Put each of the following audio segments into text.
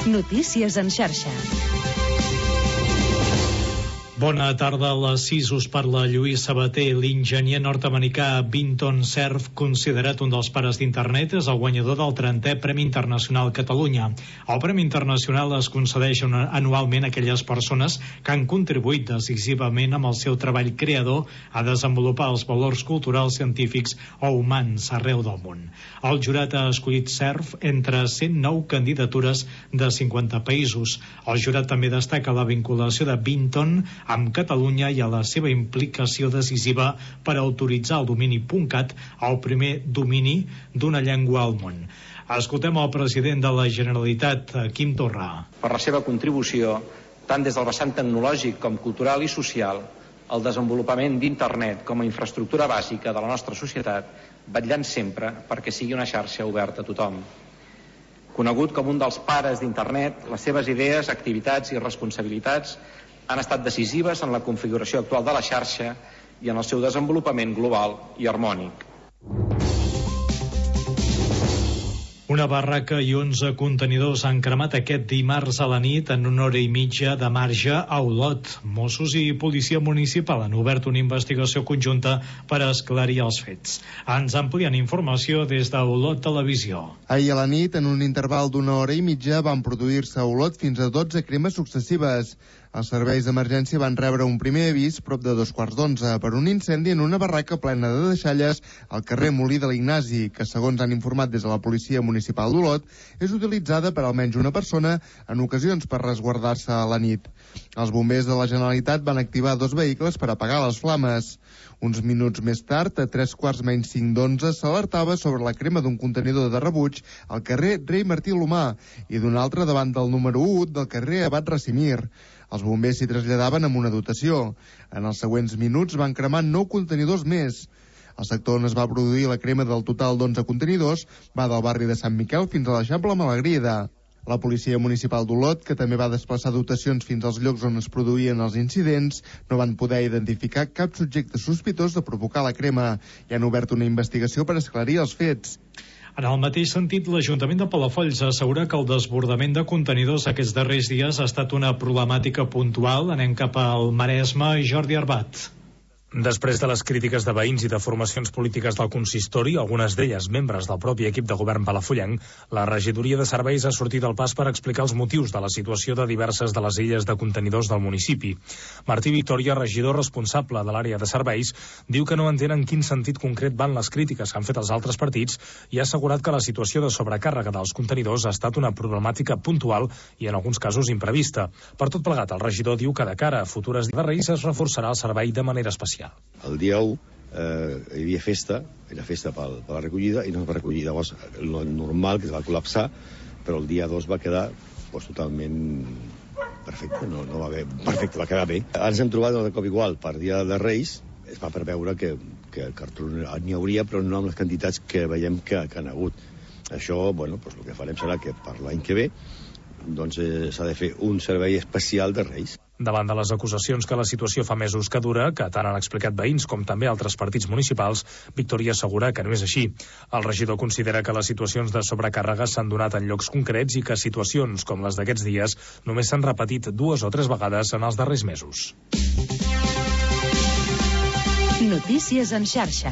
Notícies en xarxa. Bona tarda, a les 6 us parla Lluís Sabater. L'enginyer nord-americà Vinton Cerf, considerat un dels pares d'internet, és el guanyador del 30è Premi Internacional Catalunya. El Premi Internacional es concedeix anualment a aquelles persones que han contribuït decisivament amb el seu treball creador a desenvolupar els valors culturals, científics o humans arreu del món. El jurat ha escollit Cerf entre 109 candidatures de 50 països. El jurat també destaca la vinculació de Vinton amb Catalunya i a la seva implicació decisiva per autoritzar el domini .cat, el primer domini d'una llengua al món. Escoltem el president de la Generalitat, Quim Torra. Per la seva contribució, tant des del vessant tecnològic com cultural i social, al desenvolupament d'Internet com a infraestructura bàsica de la nostra societat, vetllant sempre perquè sigui una xarxa oberta a tothom. Conegut com un dels pares d'Internet, les seves idees, activitats i responsabilitats han estat decisives en la configuració actual de la xarxa i en el seu desenvolupament global i harmònic. Una barraca i 11 contenidors han cremat aquest dimarts a la nit en una hora i mitja de marge a Olot. Mossos i policia municipal han obert una investigació conjunta per esclarir els fets. Ens amplien informació des d'Olot Televisió. Ahir a la nit, en un interval d'una hora i mitja, van produir-se a Olot fins a 12 cremes successives. Els serveis d'emergència van rebre un primer avís prop de 11:15 per un incendi en una barraca plena de deixalles al carrer Molí de l'Ignasi, que, segons han informat des de la policia municipal d'Olot, és utilitzada per almenys una persona, en ocasions per resguardar-se a la nit. Els bombers de la Generalitat van activar 2 vehicles per apagar les flames. Uns minuts més tard, a 11:45, s'alertava sobre la crema d'un contenidor de rebuig al carrer Rei Martí Lomà i d'un altre davant del número 1 del carrer Abat Rassimir. Els bombers s'hi traslladaven amb una dotació. En els següents minuts van cremar 9 contenidors més. El sector on es va produir la crema del total d'11 contenidors va del barri de Sant Miquel fins a l'Eixample Malagrida. La policia municipal d'Olot, que també va desplaçar dotacions fins als llocs on es produïen els incidents, no van poder identificar cap subjecte sospitós de provocar la crema i han obert una investigació per esclarir els fets. En el mateix sentit, l'Ajuntament de Palafolls assegura que el desbordament de contenidors aquests darrers dies ha estat una problemàtica puntual. Anem cap al Maresme. Jordi Arbat. Després de les crítiques de veïns i de formacions polítiques del consistori, algunes d'elles membres del propi equip de govern palafollenc, la regidoria de serveis ha sortit al pas per explicar els motius de la situació de diverses de les illes de contenidors del municipi. Martí Victòria, regidor responsable de l'àrea de serveis, diu que no entén en quin sentit concret van les crítiques que han fet els altres partits i ha assegurat que la situació de sobrecàrrega dels contenidors ha estat una problemàtica puntual i en alguns casos imprevista. Per tot plegat, el regidor diu que de cara a futures darreris es reforçarà el servei de manera especial. El dia 1 hi havia festa, era festa per la recollida i no es va recollir. Llavors, lo normal, que es va col·lapsar, però el dia 2 va quedar totalment perfecte, no va haver, perfecte, va quedar bé. Ara ens hem trobat de cop igual per dia de Reis, es va preveure que cartró n'hi hauria, però no amb les quantitats que veiem que han hagut. Això, el que farem serà que per l'any que ve s'ha de fer un servei especial de Reis. Davant de les acusacions que la situació fa mesos que dura, que tant han explicat veïns com també altres partits municipals, Victòria assegura que no és així. El regidor considera que les situacions de sobrecàrrega s'han donat en llocs concrets i que situacions com les d'aquests dies només s'han repetit 2 o 3 vegades en els darrers mesos. Notícies en xarxa.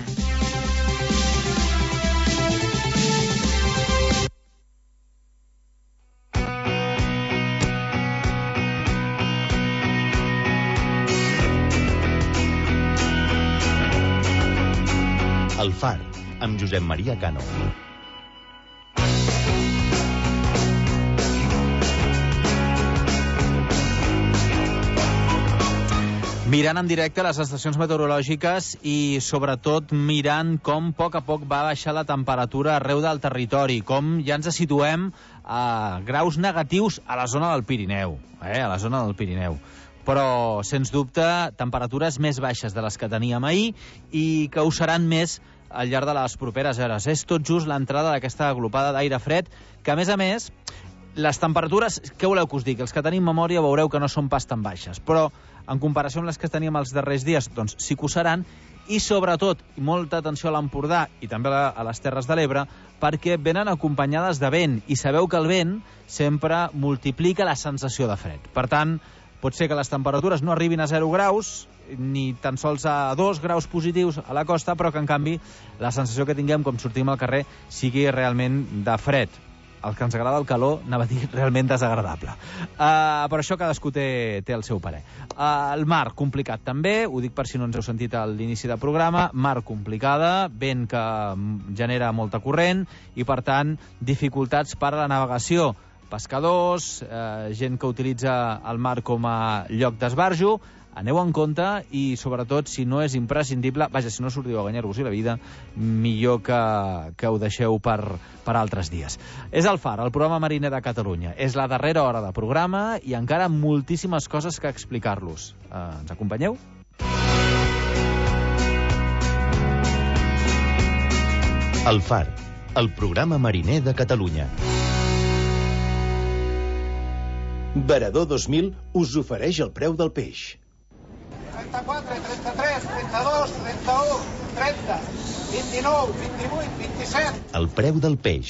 El Far, amb Josep Maria Cano. Mirant en directe les estacions meteorològiques i, sobretot, mirant com a poc va baixar la temperatura arreu del territori, com ja ens situem a graus negatius a la zona del Pirineu, Però, sens dubte, temperatures més baixes de les que teníem ahir i que ho seran més al llarg de les properes hores. És tot just l'entrada d'aquesta aglopada d'aire fred, que, a més, les temperatures, què voleu que us digui? Els que tenim memòria veureu que no són pas tan baixes, però en comparació amb les que teníem els darrers dies, doncs sí que ho seran, i sobretot, molta atenció a l'Empordà i també a les Terres de l'Ebre, perquè venen acompanyades de vent, i sabeu que el vent sempre multiplica la sensació de fred. Per tant, pot ser que les temperatures no arribin a 0 graus, ni tan sols a 2 graus positius a la costa, però que, en canvi, la sensació que tinguem com sortim al carrer sigui realment de fred. El que ens agrada el calor, anava a dir, realment desagradable. Per això cadascú té el seu parer. El mar, complicat també, ho dic per si no ens heu sentit a l'inici del programa, mar complicada, vent que genera molta corrent i, per tant, dificultats per a la navegació. Pescadors, gent que utilitza el mar com a lloc d'esbarjo, aneu en compte i, sobretot, si no és imprescindible, vaja, si no sortiu a guanyar-vos la vida, millor que ho deixeu per altres dies. És el Far, el programa mariner de Catalunya. És la darrera hora de programa i encara moltíssimes coses que explicar-los. Ens acompanyeu? El Far, el programa mariner de Catalunya. Varador 2000 us ofereix el preu del peix. 34, 33, 32, 31, 30, 29, 28, 27... El preu del peix.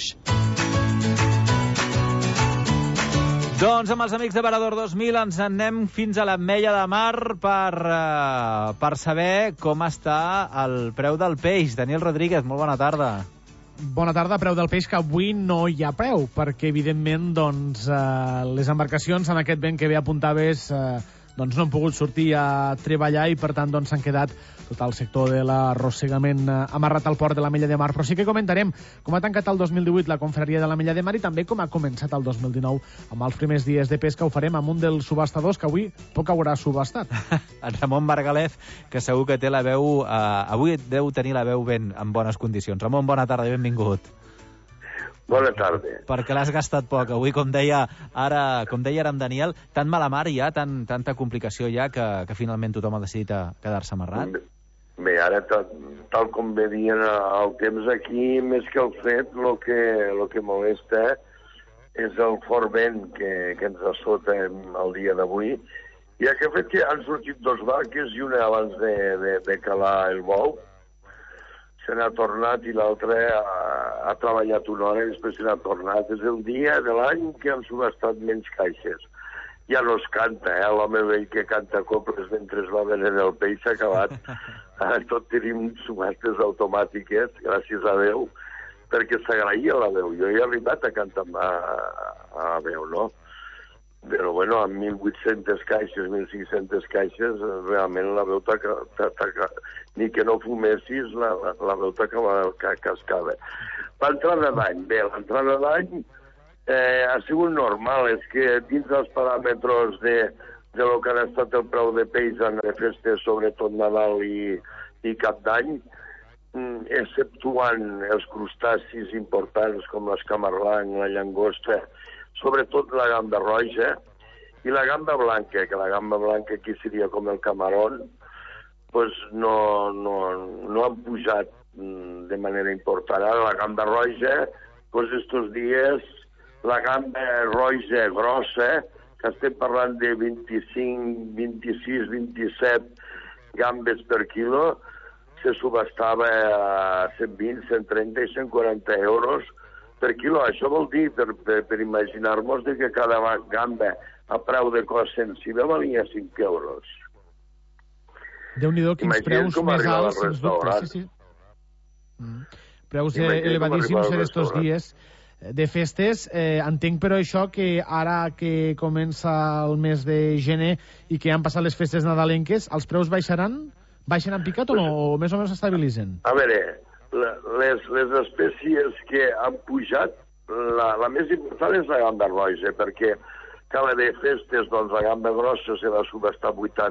Doncs amb els amics de Varador 2000 ens anem fins a l'Ametlla de Mar per saber com està el preu del peix. Daniel Rodríguez, molt bona tarda. Bona tarda. Preu del peix, que avui no hi ha preu, perquè evidentment doncs, les embarcacions en aquest vent que bé apuntaves doncs no han pogut sortir a treballar i per tant doncs s'han quedat tot el sector de l'arrossegament amarrat al port de l'Ametlla de Mar. Però sí que comentarem com ha tancat el 2018 la confraria de l'Ametlla de Mar i també com ha començat el 2019 amb els primers dies de pesca. Ho farem amb un dels subhastadors que avui poc haurà subhastat. En Ramon Margalef, que segur que té la veu... avui deu tenir la veu ben en bones condicions. Ramon, bona tarda i benvingut. Bona tarda. Perquè l'has gastat poc. Avui, com deia ara en Daniel, tan mala mar hi ha, tanta complicació hi ha, que finalment tothom ha decidit quedar-se amarrat? Bé, ara, tal com ve dient el temps aquí, més que el fred, el que molesta és el fort vent que ens assota el dia d'avui. I aquest fet que han sortit dos barques i una abans de calar el bou, se n'ha tornat i l'altre ha treballat una hora i després se n'ha tornat. És el dia de l'any que han subhastat menys caixes. Ja no es canta, l'home vell que canta coples mentre es va venent el peix s'ha acabat. Tot tenim subhastes automàtiques, gràcies a Déu, perquè s'agraïa la veu. Jo he arribat a cantar a veu, no? Però, bueno, amb 1.800 caixes, 1.500 caixes, realment la veu ni que no fumessis, la veu cascava. L'entrada d'any, bé, l'entrada d'any ha sigut normal, és que dins dels paràmetres de lo que ha estat el preu de peix en les festes, sobretot Nadal i Cap d'Any, exceptuant els crustacis importants com l'escamarlang, la llagosta, sobretot la gamba roja i la gamba blanca, que la gamba blanca aquí seria com el camarón, doncs no han pujat de manera important. Ara la gamba roja, doncs estos dies, la gamba roja grossa, que estem parlant de 25, 26, 27 gambes per quilo, se subhastava a 120, 130 i 140 euros per quilo. Això vol dir, per imaginar-nos, que cada gamba a preu de cost sensible valia 5 euros. Déu-n'hi-do, quins preus més alts, sens dubte. Sí. Preus elevadíssims en estos dies de festes. Entenc, però, això que ara que comença el mes de gener i que han passat les festes nadalenques, els preus baixaran? Baixen en picat o no? O més o menys s'estabilitzen? A veure, les espècies que han pujat, la més important és la gamba roja, perquè cada de festes, doncs, la gamba grossa se va subhastar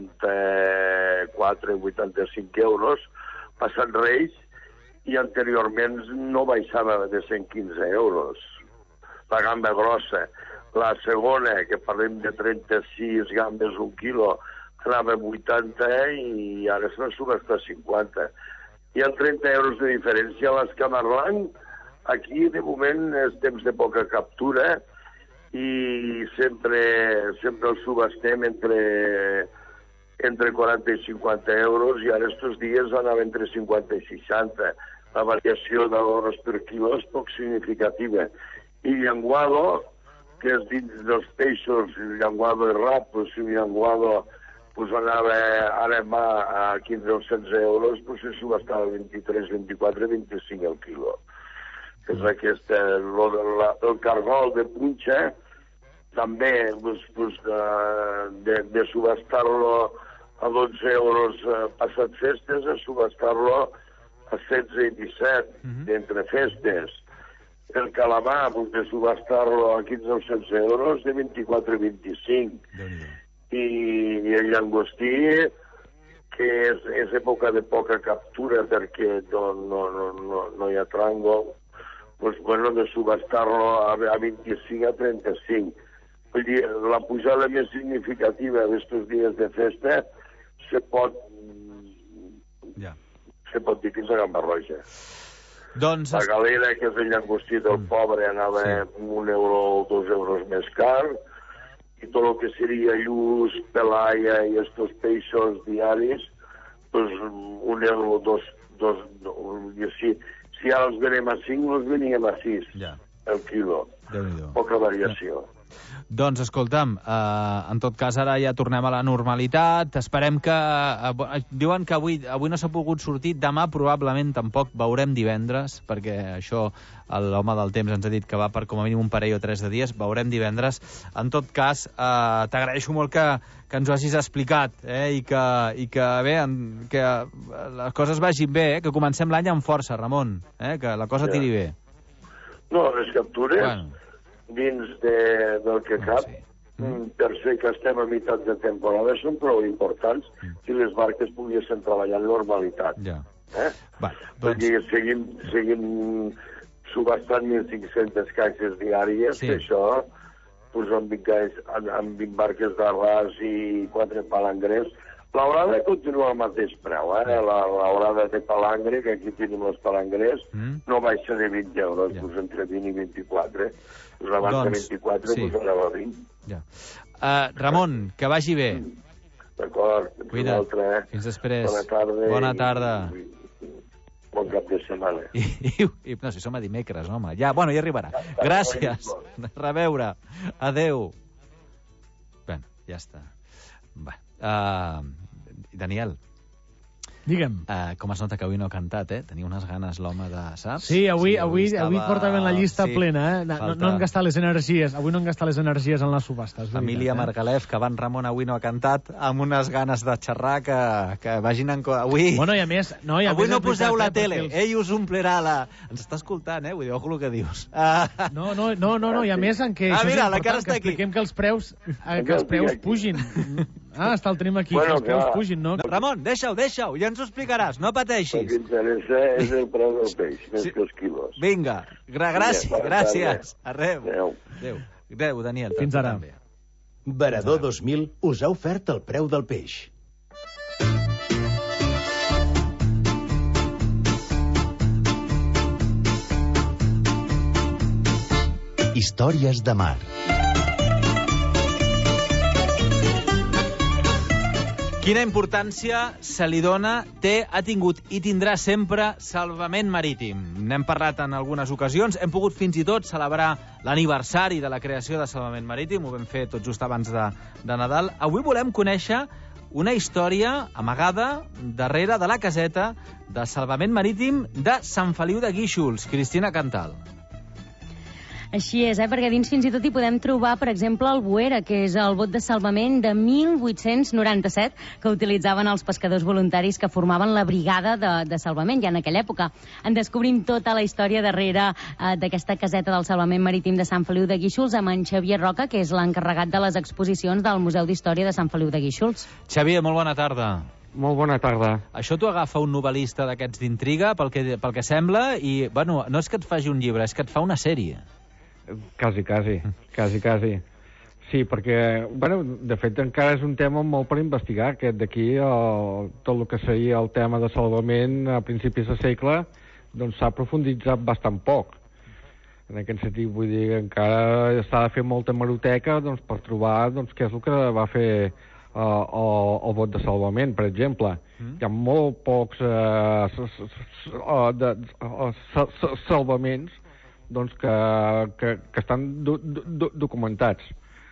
84, 85 euros, passant Reis, i anteriorment no baixava de 115 euros. La gamba grossa. La segona, que parlem de 36 gambes un quilo, anava a 80 i ara se va subhastar 50. Hi ha 30 euros de diferència. L'escamarlang, aquí de moment és temps de poca captura i sempre el subhastem entre entre 40 i 50 euros, i ara estos dies anava entre 50 i 60. La variació d'euros per quilo és poc significativa. I llenguado, que és dins dels peixos, llenguado i rap, si llenguado anava ara a 15 o 16 euros, se subestava 23, 24, 25 el quilo. És aquest, el cargol de punxa, també de subestar-lo a 12 euros passat festes, a subestar-lo a 16 i 17 d'entre festes. El calamar, de subestar-lo a 15 o 16 euros, de 24 i 25. I el llangostí, que és època de poca captura perquè no hi ha tràngol, de subestar-lo a 25 a 35. Vull dir, la pujada més significativa d'estos dies de festa se pot dir fins a Gamba Roja. La galera, que és el llangostí del pobre, anava 1 euro o 2 euros més car, i tot el que seria lluç, pelaia i estos peixos diaris, 1 euro o 2, si ara els venem a 5, els veníem a 6 el quilo. Poca variació. Doncs, escolta'm, en tot cas ara ja tornem a la normalitat, esperem que... Diuen que avui no s'ha pogut sortir, demà probablement tampoc, veurem divendres, perquè això l'home del temps ens ha dit que va per com a mínim un parell o 3 de dies, veurem divendres. En tot cas, t'agraeixo molt que ens ho hagis explicat, i que bé, que les coses vagin bé, que comencem l'any amb força, Ramon, que la cosa tiri bé. No, les captures... dins del que cap, per ser que estem a meitat de temporada, són prou importants si les barques poguessin treballar en normalitat. Perquè seguim subestant 1.500 caixes diàries, que això, amb 20 barques d'arràs i 4 palangrers, l'horada continua al mateix preu, l'horada de palangre, que aquí tenim els palangrers, no baixa de 20 euros, entre 20 i 24. Abans de 24, anava a 20. Ramon, que vagi bé. D'acord. Cuida't. Fins després. Bona tarda. Bona tarda. Bon cap de setmana. No, si som a dimecres, home. Ja arribarà. Gràcies. A reveure. Adéu. Bé, ja està. Daniel. Digue'm. Com es nota que avui no ha cantat, Tenia unes ganes l'home de... Saps? Sí, avui porta ben la llista plena, No hem gastat les energies. Avui no hem gastat les energies en les subhastes. Família Margalef, que Van Ramon avui no ha cantat, amb unes ganes de xerrar que vagin en... Avui... Bueno, i a més... Avui no poseu la tele, ell us omplirà la... Ens està escoltant, vull dir, ojo el que dius. No, i a més en què... Mira, la cara està aquí. Que expliquem que els preus pugin. El tenim aquí, que els preus pugin, no? Ramon, deixa-ho, ja ens ho explicaràs, no pateixis. El que interessa és el preu del peix, més que els quilos. Vinga, gràcies. Adéu, Daniel. Fins ara. Varador 2000 us ha ofert el preu del peix. Històries de mar. Quina importància se li dona, ha tingut i tindrà sempre Salvament Marítim. N'hem parlat en algunes ocasions, hem pogut fins i tot celebrar l'aniversari de la creació de Salvament Marítim, ho vam fer tot just abans de Nadal. Avui volem conèixer una història amagada darrere de la caseta de Salvament Marítim de Sant Feliu de Guíxols. Cristina Cantal. Així és, perquè dins fins i tot hi podem trobar, per exemple, el Boera, que és el bot de salvament de 1897 que utilitzaven els pescadors voluntaris que formaven la brigada de salvament ja en aquella època. En descobrim tota la història darrere d'aquesta caseta del Salvament Marítim de Sant Feliu de Guíxols amb en Xavier Roca, que és l'encarregat de les exposicions del Museu d'Història de Sant Feliu de Guíxols. Xavier, molt bona tarda. Molt bona tarda. Això t'ho agafa un novel·lista d'aquests d'intriga, pel que sembla, i, bueno, no és que et faci un llibre, és que et fa una sèrie. Quasi. Sí, perquè, bueno, de fet, encara és un tema molt per investigar, aquest d'aquí, tot el que seria el tema de salvament a principis de segle, doncs s'ha profunditzat bastant poc. En aquest sentit, vull dir, encara s'ha de fer molta hemeroteca per trobar què és el que va fer el vot de salvament, per exemple. Hi ha molt pocs salvaments doncs, que estan documentats.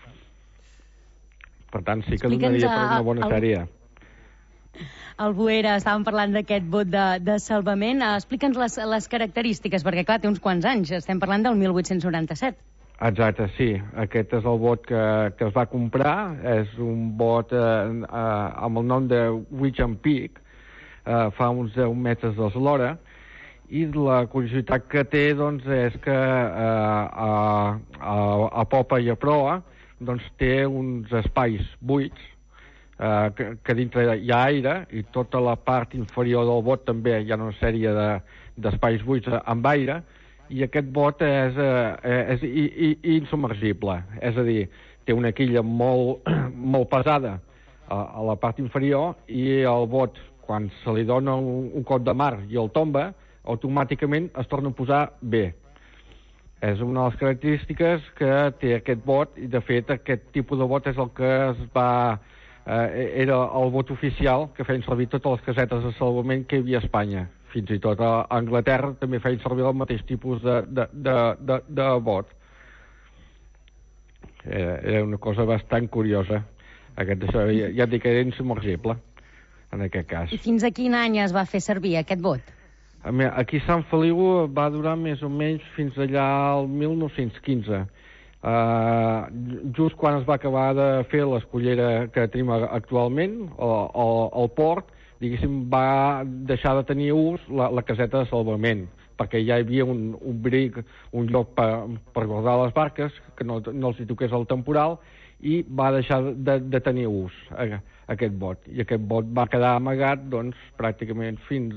Per tant, sí que donaria per una bona sèrie. El Boera, estàvem parlant d'aquest vot de salvament. Explica'ns les característiques, perquè clar, té uns quants anys. Estem parlant del 1897. Exacte, sí. Aquest és el vot que es va comprar. És un vot amb el nom de Wicham Peak. Fa uns 10 metres d'eslora. I la curiositat que té, doncs, és que a popa i a proa doncs, té uns espais buits que dintre hi ha aire i tota la part inferior del bot també hi ha una sèrie d'espais buits amb aire, i aquest bot és insubmergible, és a dir, té una quilla molt pesada a la part inferior, i el bot, quan se li dona un cop de mar i el tomba, automàticament es torna a posar bé. És una de les característiques que té aquest bot, i de fet aquest tipus de bot és el que era el bot oficial que feien servir totes les casetes de salvament que hi havia a Espanya. Fins i tot a Anglaterra també feien servir el mateix tipus de bot. Era una cosa bastant curiosa. Ja et dic que era insubmergible, en aquest cas. I fins a quin any es va fer servir aquest bot? Aquí a Sant Feliu va durar més o menys fins allà al 1915. Just quan es va acabar de fer l'escollera que tenim actualment, el port, diguéssim, va deixar de tenir ús la caseta de salvament, perquè ja hi havia un bric, un lloc per guardar les barques, que no els hi toqués el temporal, i va deixar de tenir ús aquest bot. I aquest bot va quedar amagat, doncs, pràcticament fins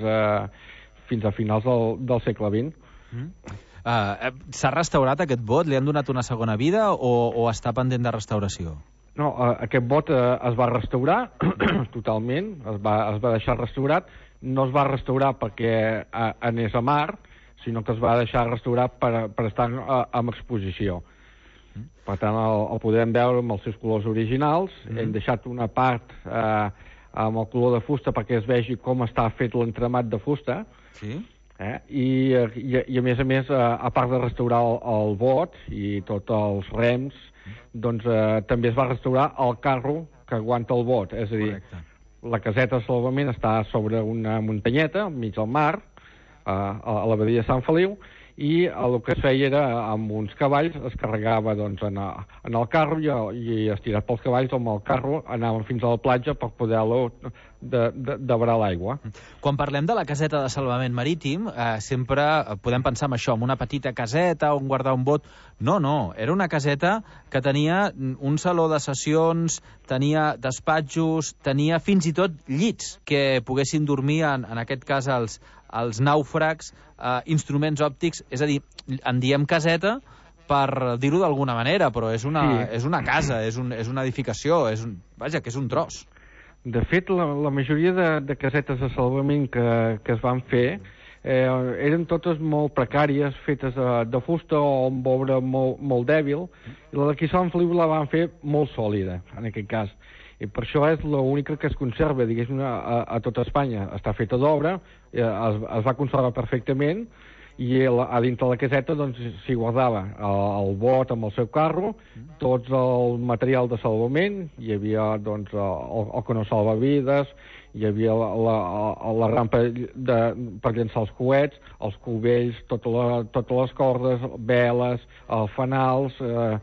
a finals del segle XX. S'ha restaurat aquest bot? Li han donat una segona vida o està pendent de restauració? No, aquest bot es va restaurar totalment, es va deixar restaurat. No es va restaurar perquè anés a mar, sinó que es va deixar restaurar per estar en exposició. Per tant, el podem veure amb els seus colors originals. Hem deixat una part amb el color de fusta perquè es vegi com està fet l'entramat de fusta. Sí. I a més, a part de restaurar el bot i tots els rems, doncs també es va restaurar el carro que aguanta el bot. És a dir, la caseta de salvament està sobre una muntanyeta, enmig del mar, a la badia de Sant Feliu, i el que es feia era, amb uns cavalls, es carregava doncs, en el carro i estirat pels cavalls amb el carro anàvem fins a la platja per poder-lo d'abrar l'aigua. Quan parlem de la caseta de salvament marítim, sempre podem pensar en això, en una petita caseta on guardar un bot. No, era una caseta que tenia un saló de sessions, tenia despatxos, tenia fins i tot llits que poguessin dormir, en aquest cas els nàufrags, instruments òptics, és a dir, en diem caseta per dir-ho d'alguna manera, però és una casa, és una edificació, vaja, que és un tros. De fet, la majoria de casetes de salvament que es van fer eren totes molt precàries, fetes de fusta o amb obra molt dèbil, i la d'aquí Sant Feliu la van fer molt sòlida, en aquest cas. I per això és l'única que es conserva, diguéssim, a tota Espanya. Està feta d'obra, es va conservar perfectament, i a dintre de la caseta doncs, s'hi guardava el bot amb el seu carro, tot el material de salvament, hi havia doncs, el que no salva vides, hi havia la rampa per llançar els coets, els cubells, totes les cordes, veles, fanals,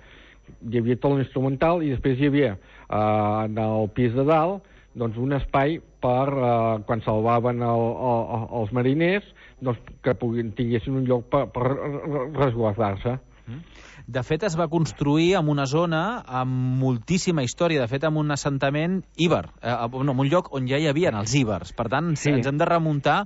hi havia tot l'instrumental, i després hi havia en el pis de dalt doncs, un espai per quan salvaven els mariners, doncs, que tinguessin un lloc per resguardar-se. De fet, es va construir en una zona amb moltíssima història, de fet, en un assentament íber, en un lloc on ja hi havia els íbers. Per tant, ens hem de remuntar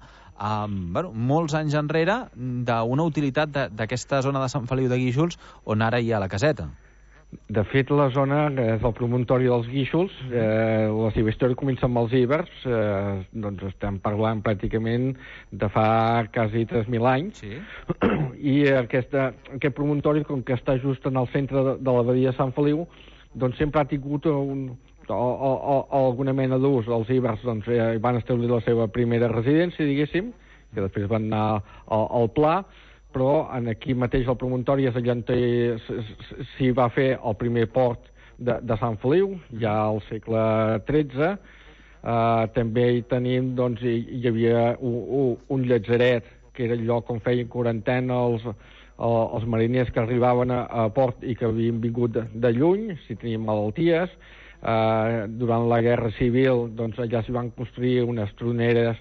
molts anys enrere d'una utilitat d'aquesta zona de Sant Feliu de Guíxols on ara hi ha la caseta. De fet, la zona és el promontori dels Guíxols. La seva història comença amb els íbers. Doncs estem parlant pràcticament de fa quasi 3.000 anys. Sí. I aquest promontori, com que està just en el centre de la badia de Sant Feliu, doncs sempre ha tingut alguna mena d'ús, els ibers doncs, van establir la seva primera residència, diguéssim, que després van anar al Pla, però aquí mateix al promontori és allà on s'hi va fer el primer port de Sant Feliu, ja al segle XIII. També hi tenim, doncs, hi havia un llatzeret, que era el lloc on feien quarantena els mariners que arribaven a port i que havien vingut de lluny, si tenien malalties. Durant la Guerra Civil, doncs, allà s'hi van construir unes troneres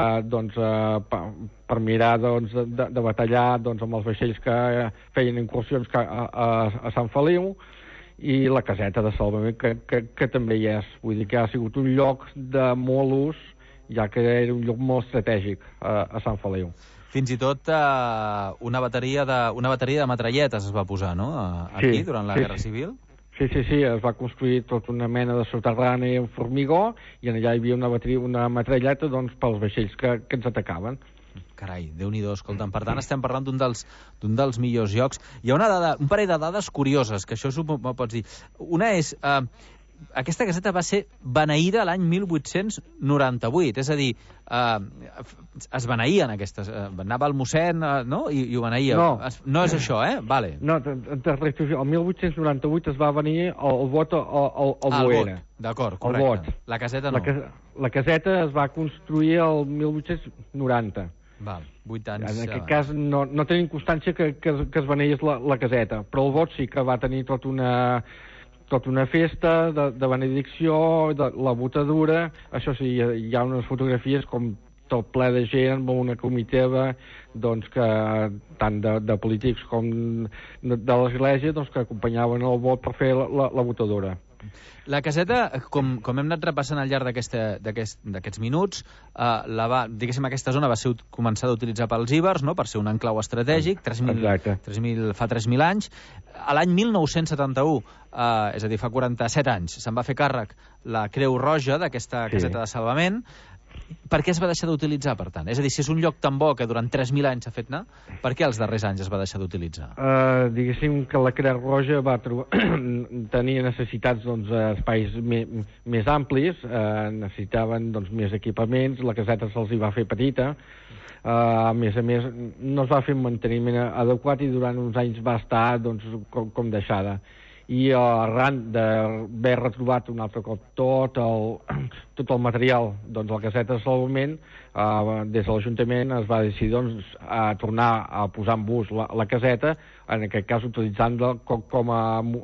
per mirar de batallar amb els vaixells que feien incursions a Sant Feliu, i la caseta de salvament que també hi és. Vull dir que ha sigut un lloc de molt ús, ja que era un lloc molt estratègic a Sant Feliu. Fins i tot una bateria de metralletes es va posar, no?, aquí, durant la Guerra Civil. Sí, es va construir tota una mena de soterrani en formigó, i allà hi havia una metralleta pels vaixells que ens atacaven. Carai, Déu-n'hi-do, escolta'm. Per tant, estem parlant d'un dels millors llocs. Hi ha un parell de dades curioses, que això m'ho pots dir. Una és, aquesta caseta va ser beneïda l'any 1898, és a dir, es beneïen aquestes... Anava el mossèn, no?, i ho beneïa. No és això, Vale. No, el 1898 es va beneir el vot al Boera. D'acord, correcte. La caseta no. La caseta es va construir el 1890. Val, 8 anys. En aquest cas no tenim constància que es beneís la caseta, però el vot sí que va tenir tota una festa de benedicció, de la botadura. Això sí, hi ha unes fotografies com tot ple de gent, amb una comiteva, que tant de polítics com de l'església, que acompanyaven el vot per fer la botadura. La caseta, com hem anat repassant al llarg d'aquests minuts, diguéssim, aquesta zona va ser començada a utilitzar pels ibers, no?, per ser un enclau estratègic, fa 3.000 anys. A l'any 1971, és a dir, fa 47 anys, se'n va fer càrrec la Creu Roja d'aquesta caseta de salvament. Per què es va deixar d'utilitzar, per tant? És a dir, si és un lloc tan bo que durant 3.000 anys s'ha fet anar, per què els darrers anys es va deixar d'utilitzar? Diguéssim que la Creu Roja va tenir necessitats espais més amplis, necessitaven més equipaments, la caseta se'ls hi va fer petita, a més, no es va fer un manteniment adequat i durant uns anys va estar com deixada. I arran d'haver retrobat un altre cop tot el material de la caseta de salvament, des de l'Ajuntament es va decidir a tornar a posar en ús la caseta, en aquest cas utilitzant-la com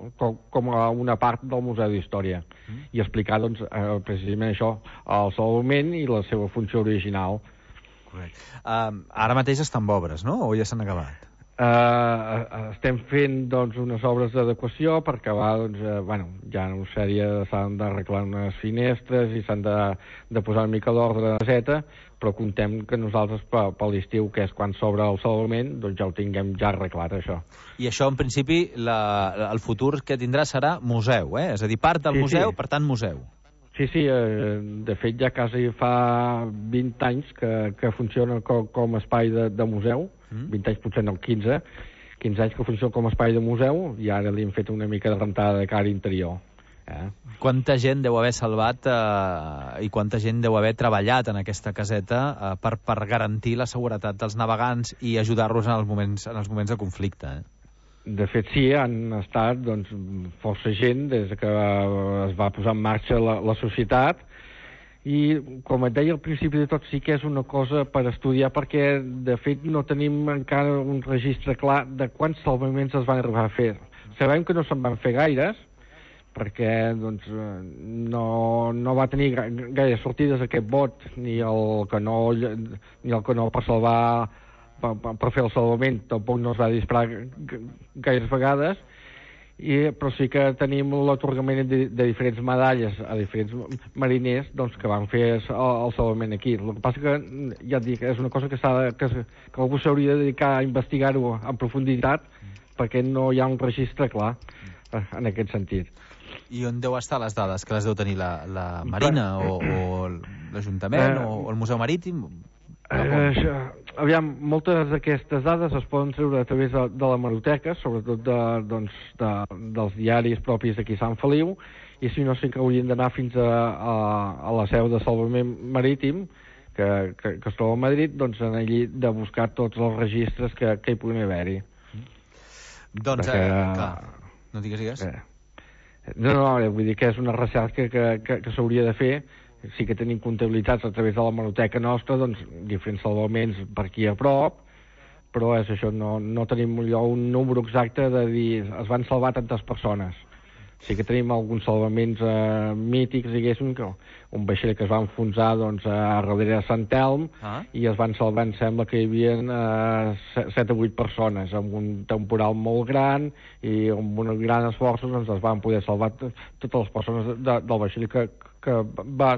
a una part del Museu d'Història, i explicar precisament això, el salvament i la seva funció original. Correcte. Ara mateix estan obres, no?, o ja s'han acabat? Estem fent unes obres d'adequació per acabar, ja no s'han d'arreglar unes finestres i s'han de posar una mica d'ordre de caseta, però contem que nosaltres per l'estiu, que és quan s'obre el salvament, ja ho tinguem ja arreglat, això. I això, en principi, el futur que tindrà serà museu, És a dir, part del museu, per tant, museu. Sí, de fet ja quasi fa 20 anys que funciona com espai de museu, 20 anys potser no, 15 anys que funciona com espai de museu, i ara li hem fet una mica de rentada de cara interior. Quanta gent deu haver salvat i quanta gent deu haver treballat en aquesta caseta per garantir la seguretat dels navegants i ajudar-los en els moments de conflicte, De fet, sí, han estat força gent des que es va posar en marxa la societat, i, com et deia al principi de tot, sí que és una cosa per estudiar, perquè, de fet, no tenim encara un registre clar de quants salvaments es van arribar a fer. Sabem que no se'n van fer gaires, perquè no va tenir gaire sortides aquest bot, ni el canó per salvar, per fer el salvament, tampoc no es va disparar gaires vegades, però sí que tenim l'atorgament de diferents medalles a diferents mariners que van fer el salvament aquí. El que passa que, ja et dic, és una cosa que algú s'hauria de dedicar a investigar-ho en profunditat, perquè no hi ha un registre clar en aquest sentit. I on deu estar les dades? Que les deu tenir la Marina o l'Ajuntament o el Museu Marítim? Aviam, moltes d'aquestes dades es poden treure a través de l'hemeroteca, sobretot dels diaris propis d'aquí a Sant Feliu, i si no sí que haurien d'anar fins a la seu de Salvament Marítim, que es troba a Madrid, doncs en allí de buscar tots els registres que hi puguin haver-hi. Doncs, clar, no digues. No, vull dir que és una recerca que s'hauria de fer. Sí que tenim comptabilitats a través de la hemeroteca nostra, doncs diferents salvaments per aquí a prop, però és això, no tenim un número exacte de dir es van salvar tantes persones. Sí que tenim alguns salvaments mítics, diguéssim, que un vaixell que es va enfonsar doncs, a darrere de Sant Elm i es van salvar, em sembla que hi havia 7 o 8 persones amb un temporal molt gran i amb un gran esforç doncs, es van poder salvar totes les persones del vaixell que va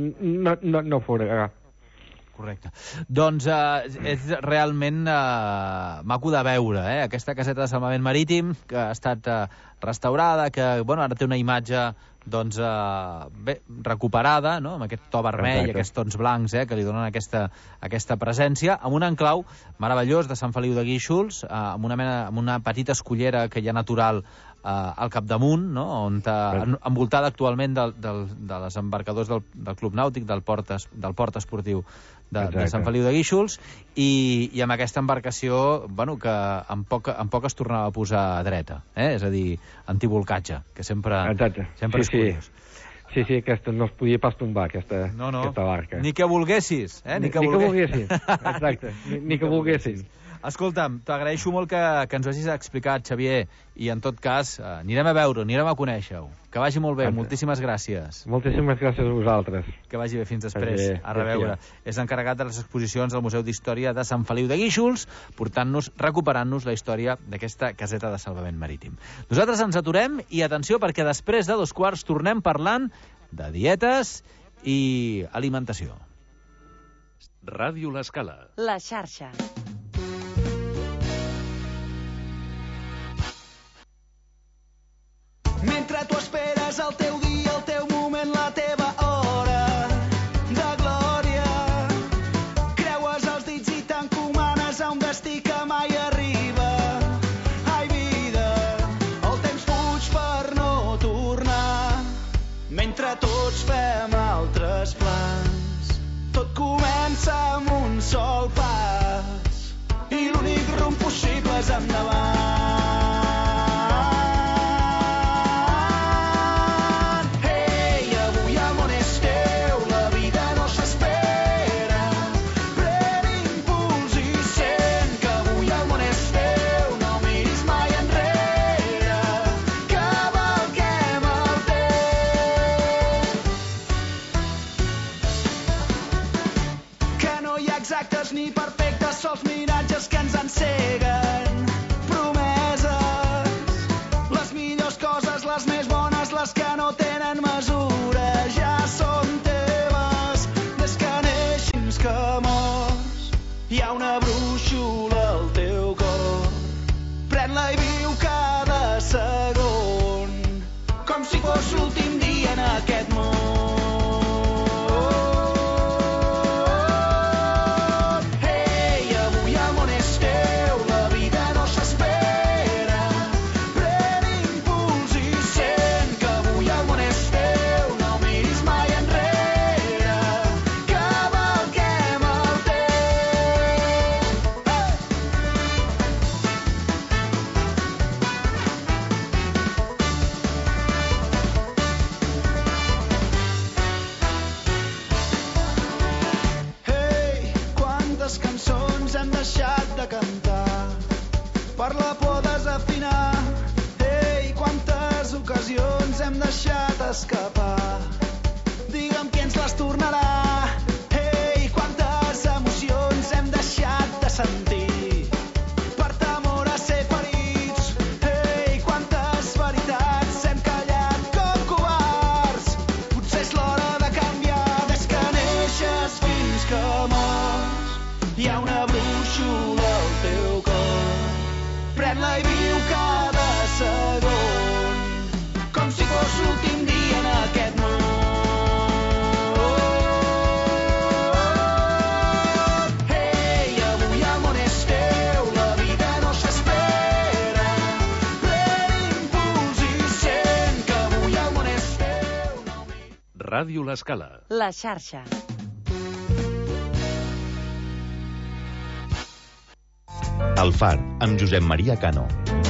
no naufragar. Correcte. Doncs és realment maco de veure, aquesta caseta de salvament marítim que ha estat restaurada, que ara té una imatge doncs, bé, recuperada, no? Amb aquest to vermell, aquests tons blancs que li donen aquesta presència, amb un enclau meravellós de Sant Feliu de Guíxols, amb una petita escullera que hi ha natural al capdamunt, no? On envoltada actualment de les embarcadors del Club Nàutic, del port esportiu de Sant Feliu de Guíxols, i amb aquesta embarcació que en poc es tornava a posar dreta, és a dir, antivolcatge, que sempre és curiós. Sí, aquesta no es podia pas tombar, aquesta barca. Ni que volguessis, Ni que volguessin, exacte, ni que volguessin. Escolta'm, t'agraeixo molt que ens ho hagis explicat, Xavier, i en tot cas anirem a veure-ho, anirem a conèixer-ho. Que vagi molt bé, moltíssimes gràcies. Moltíssimes gràcies a vosaltres. Que vagi bé, fins després. A reveure. És encarregat de les exposicions del Museu d'Història de Sant Feliu de Guíxols, recuperant-nos la història d'aquesta caseta de salvament marítim. Nosaltres ens aturem i atenció, perquè després de 2:15 tornem parlant de dietes i alimentació. Ràdio L'Escala. La xarxa. Mentre tu esperes el teu dia, el teu moment, la teva hora de glòria, creues els dits i t'encomanes a un destí que mai arriba. Ai, vida, el temps fuig per no tornar, mentre tots fem altres plans. Tot comença amb un sol pas i l'únic rumb possible és endavant. Ni perfectes, sols miratges que ens enceguen. Promeses, les millors coses, les més bones, les que no tenen mesura, ja són teves. Des que neix fins que mors, hi ha una brúixola al teu cor. Pren-la i viu cada segon, com si fos l'últim dia en aquest món. Per la por de desafinar, ei, quantes ocasions hem deixat escapar. Digue'm qui ens les tornarà, ei, quantes emocions hem deixat de sentir per temor a ser ferits, ei, quantes veritats hem callat com covards. Potser és l'hora de canviar, des que neixes fins que mors, hi ha una brúixola al teu cor. Pren-la i viu cada segon, com si fos l'últim dia en aquest món. Ei, avui el món és teu, la vida no s'espera. Pren impuls i sent que avui el món és teu. Ràdio L'Escala. La xarxa. El Far, amb Josep Maria Cano.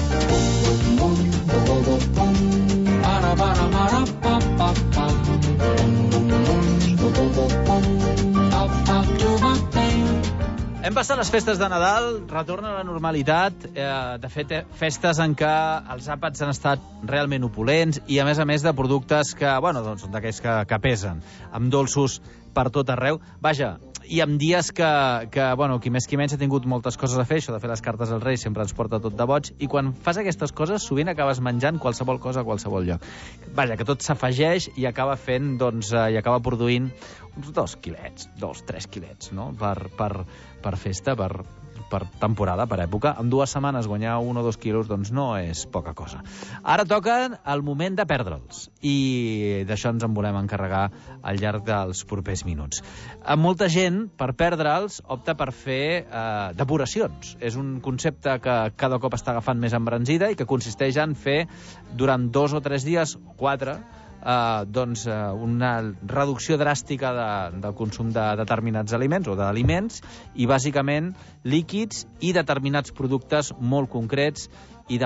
Hem passat les festes de Nadal, retorna a la normalitat, de fet, festes en què els àpats han estat realment opulents i, a més de productes que, bueno, doncs són d'aquells que pesen, amb dolços per tot arreu. Vaja, i amb dies que bueno, qui més qui menys ha tingut moltes coses a fer, això de fer les cartes als Reis sempre ens porta tot de boig, i quan fas aquestes coses sovint acabes menjant qualsevol cosa a qualsevol lloc. Vaja, que tot s'afegeix i acaba fent, doncs, i acaba produint uns 2 quilets, 2-3 quilets, no?, per festa, per temporada, per època. En 2 setmanes guanyar 1 o 2 quilos, doncs no és poca cosa. Ara toca el moment de perdre'ls, i d'això ens en volem encarregar al llarg dels propers minuts. Molta gent, per perdre'ls, opta per fer depuracions. És un concepte que cada cop està agafant més embranzida i que consisteix en fer durant 2 o 3 dies, o 4, doncs una reducció dràstica del consum de determinats aliments o d'aliments, i bàsicament líquids i determinats productes molt concrets i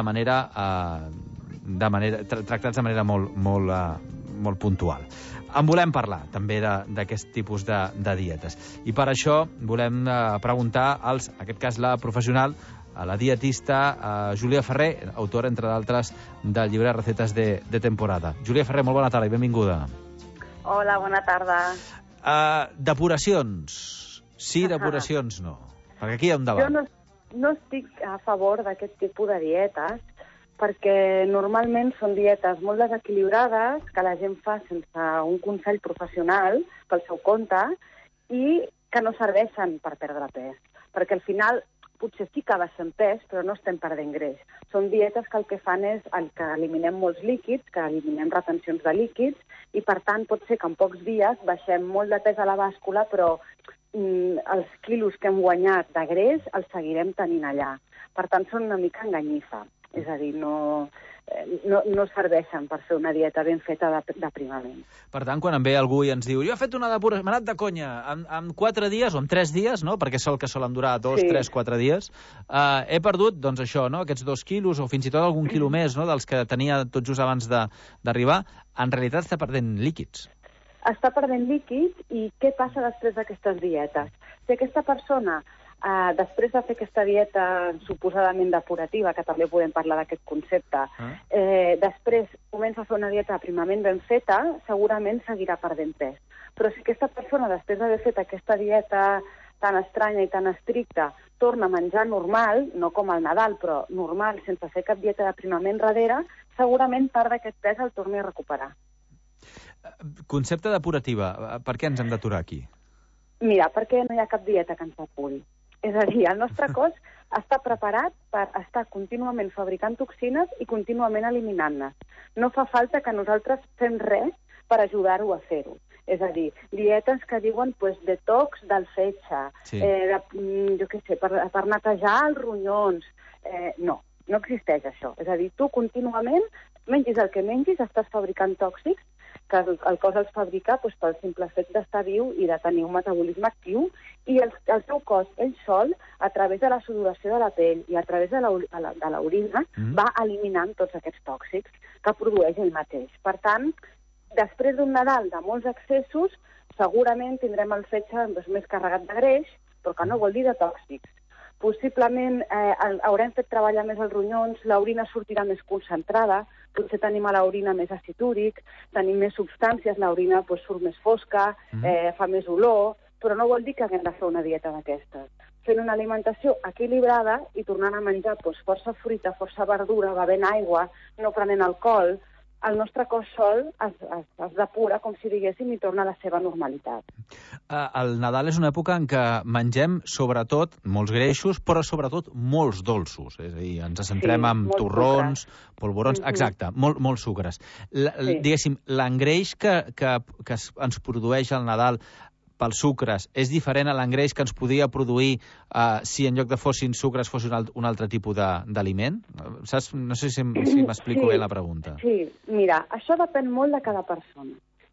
tractats de manera molt puntual. En volem parlar també d'aquest tipus de dietes, i per això volem preguntar en aquest cas la professional, a la dietista Júlia Ferrer, autora, entre d'altres, del llibre Recetes de temporada. Júlia Ferrer, molt bona tarda i benvinguda. Hola, bona tarda. Depuracions. Sí, depuracions no. Perquè aquí hi ha un debat. Jo no estic a favor d'aquest tipus de dietes, perquè normalment són dietes molt desequilibrades, que la gent fa sense un consell professional pel seu compte, i que no serveixen per perdre pes. Perquè al final potser sí que baixem pes, però no estem perdent greix. Són dietes que el que fan és que eliminem molts líquids, que eliminem retencions de líquids, i per tant pot ser que en pocs dies baixem molt de pes a la bàscula, però els quilos que hem guanyat de greix els seguirem tenint allà. Per tant, són una mica enganyifa. És a dir, no serveixen per fer una dieta ben feta d'aprimament. Per tant, quan em ve algú i ens diu jo he fet una depuració, m'ha anat de conya, en 4 dies o en 3 dies, no?, perquè és el que solen durar 2, 3, 4 dies, he perdut, doncs això, no?, aquests 2 quilos o fins i tot algun quilo més, no?, dels que tenia tot just abans d'arribar, en realitat està perdent líquids. Està perdent líquids, i què passa després d'aquestes dietes? Si aquesta persona després de fer aquesta dieta suposadament depurativa, que també podem parlar d'aquest concepte, després comença a fer una dieta d'aprimament ben feta, segurament seguirà perdent pes. Però si aquesta persona, després d'haver fet aquesta dieta tan estranya i tan estricta, torna a menjar normal, no com al Nadal, però normal, sense fer cap dieta d'aprimament darrere, segurament part d'aquest pes el torni a recuperar. Concepte depurativa, per què ens hem d'aturar aquí? Mira, perquè no hi ha cap dieta que ens apuri. És a dir, el nostre cos està preparat per estar contínuament fabricant toxines i contínuament eliminant-les. No fa falta que nosaltres fem res per ajudar-ho a fer-ho. És a dir, dietes que diuen detox del fetge, jo què sé, per netejar els ronyons. No existeix això. És a dir, tu contínuament, mengis el que mengis, estàs fabricant tòxics, que el cos els fabrica pel simple fet d'estar viu i de tenir un metabolisme actiu, i el seu cos, ell sol, a través de la sudoració de la pell i a través de l'orina, va eliminant tots aquests tòxics que produeix ell mateix. Per tant, després d'un Nadal de molts excessos, segurament tindrem el fetge més carregat de greix, però que no vol dir de tòxics. Possiblement haurem fet treballar més els ronyons, l'orina sortirà més concentrada, potser tenim a l'orina més àcid úric, tenim més substàncies, l'orina surt més fosca, fa més olor, però no vol dir que haguem de fer una dieta d'aquestes. Fent una alimentació equilibrada i tornant a menjar força fruita, força verdura, bevent aigua, no prenent alcohol, el nostre cos sol es depura, com si diguéssim, i torna a la seva normalitat. El Nadal és una època en què mengem, sobretot, molts greixos, però sobretot molts dolços. És a dir, ens centrem en torrons, polvorons, exacte, molts sucres. Diguéssim, l'engreix que ens produeix el Nadal pels sucres és diferent a l'engreix que ens podia produir si en lloc de fossin sucres fos un altre tipus d'aliment? No sé si m'explico bé la pregunta. Sí, mira, això depèn molt de cada persona.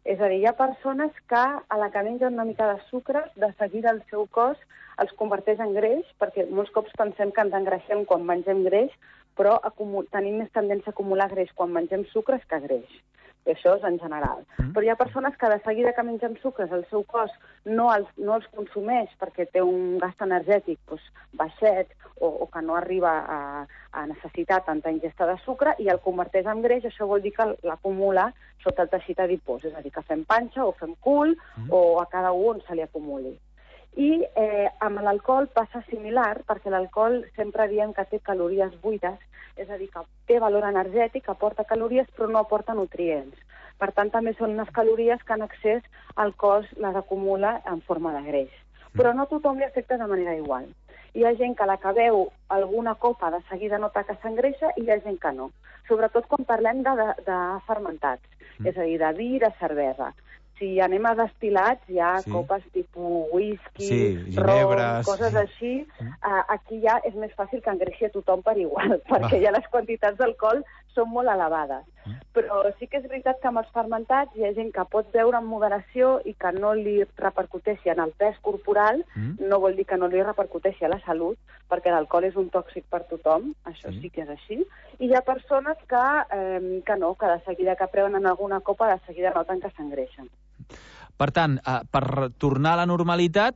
És a dir, hi ha persones que a la que mengen una mica de sucre, de seguida el seu cos els converteix en greix, perquè molts cops pensem que ens engreixem quan mengem greix, però tenim més tendència a acumular greix quan mengem sucres que greix. I això és en general. Però hi ha persones que de seguida que mengen sucres el seu cos no els consumeix perquè té un gast energètic baixet o que no arriba a necessitar tanta ingesta de sucre i el converteix en greix. Això vol dir que l'acumula sota el teixit adipós, és a dir, que fem panxa o fem cul o a cada un se li acumuli. I amb l'alcohol passa similar, perquè l'alcohol sempre diem que té calories buides, és a dir, que té valor energètic, aporta calories però no aporta nutrients. Per tant, també són unes calories que en excés el cos les acumula en forma de greix. Però no tothom li afecta de manera igual. Hi ha gent que la que beu alguna copa de seguida nota que s'engreixa i hi ha gent que no. Sobretot quan parlem de fermentats, és a dir, de vi i de cervesa. Si anem a destil·lats, hi ha copes tipus whisky, rom, coses així. Aquí ja és més fàcil que engreixi a tothom per igual, perquè ja les quantitats d'alcohol són molt elevades. Però sí que és veritat que amb els fermentats hi ha gent que pot beure amb moderació i que no li repercuteixi en el pes corporal, no vol dir que no li repercuteixi a la salut, perquè l'alcohol és un tòxic per tothom, això sí que és així. I hi ha persones que no, que de seguida que prenen alguna copa, de seguida noten que s'engreixen. Per tant, per tornar a la normalitat,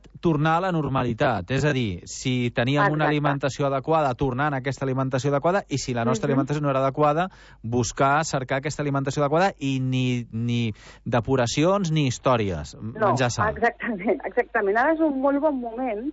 És a dir, si teníem una alimentació adequada, tornar a aquesta alimentació adequada, i si la nostra alimentació no era adequada, cercar aquesta alimentació adequada i ni depuracions ni històries. Menjar sa. Exactament. Ara és un molt bon moment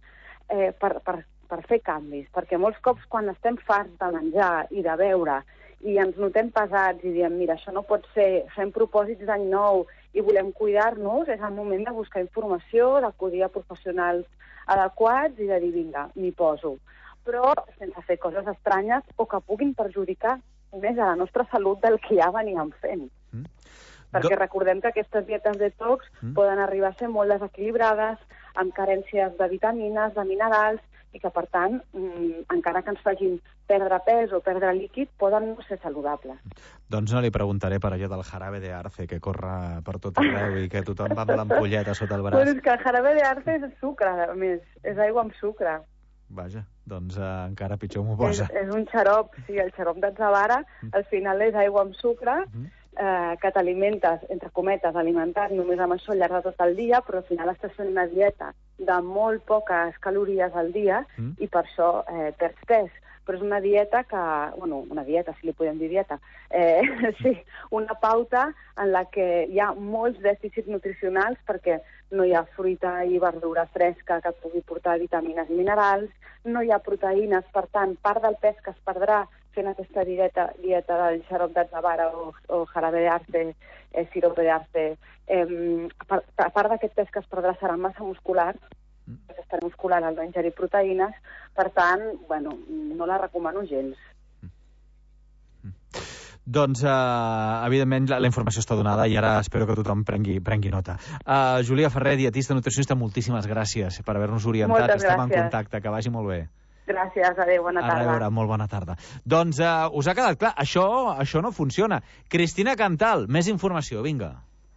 per fer canvis, perquè molts cops quan estem farts de menjar i de beure i ens notem pesats i diem, mira, això no pot ser, fem propòsits d'any nou i volem cuidar-nos, és el moment de buscar informació, d'acudir a professionals adequats i de dir, vinga, m'hi poso. Però sense fer coses estranyes o que puguin perjudicar més a la nostra salut del que ja veníem fent. Perquè recordem que aquestes dietes detox poden arribar a ser molt desequilibrades, amb carències de vitamines, de minerals, i que, per tant, encara que ens facin perdre pes o perdre líquid, poden no ser saludables. Doncs no li preguntaré per allò del jarabe de arce, que corre per tot arreu i que tothom va amb l'ampolleta sota el braç. Però és que el jarabe de arce és sucre, a més. És aigua amb sucre. Vaja, doncs encara pitjor m'ho posa. És un xarop, sí, el xarop d'atzavara, al final és aigua amb sucre, que t'alimentes, entre cometes, alimentat només amb això al llarg de tot el dia, però al final estàs fent una dieta de molt poques calories al dia i per això perds pes. Però és una dieta que... una dieta, si li podem dir dieta. Sí, una pauta en la que hi ha molts dèficits nutricionals perquè no hi ha fruita i verdura fresca que et pugui portar vitamines i minerals, no hi ha proteïnes, per tant, part del pes que es perdrà fent aquesta dieta del xarop d'atzavara o jarabe de arce, sirope de arce, a part d'aquest pes que es perdrà serà massa muscular, perquè estarà muscular al no ingerir proteïnes, per tant, no la recomano gens. Doncs, evidentment, la informació està donada i ara espero que tothom prengui nota. Júlia Ferrer, dietista, nutricionista, moltíssimes gràcies per haver-nos orientat. Moltes gràcies. Estem en contacte, que vagi molt bé. Gràcies, adéu, bona tarda. A reveure, molt bona tarda. Doncs us ha quedat clar, això no funciona. Cristina Cantal, més informació, vinga.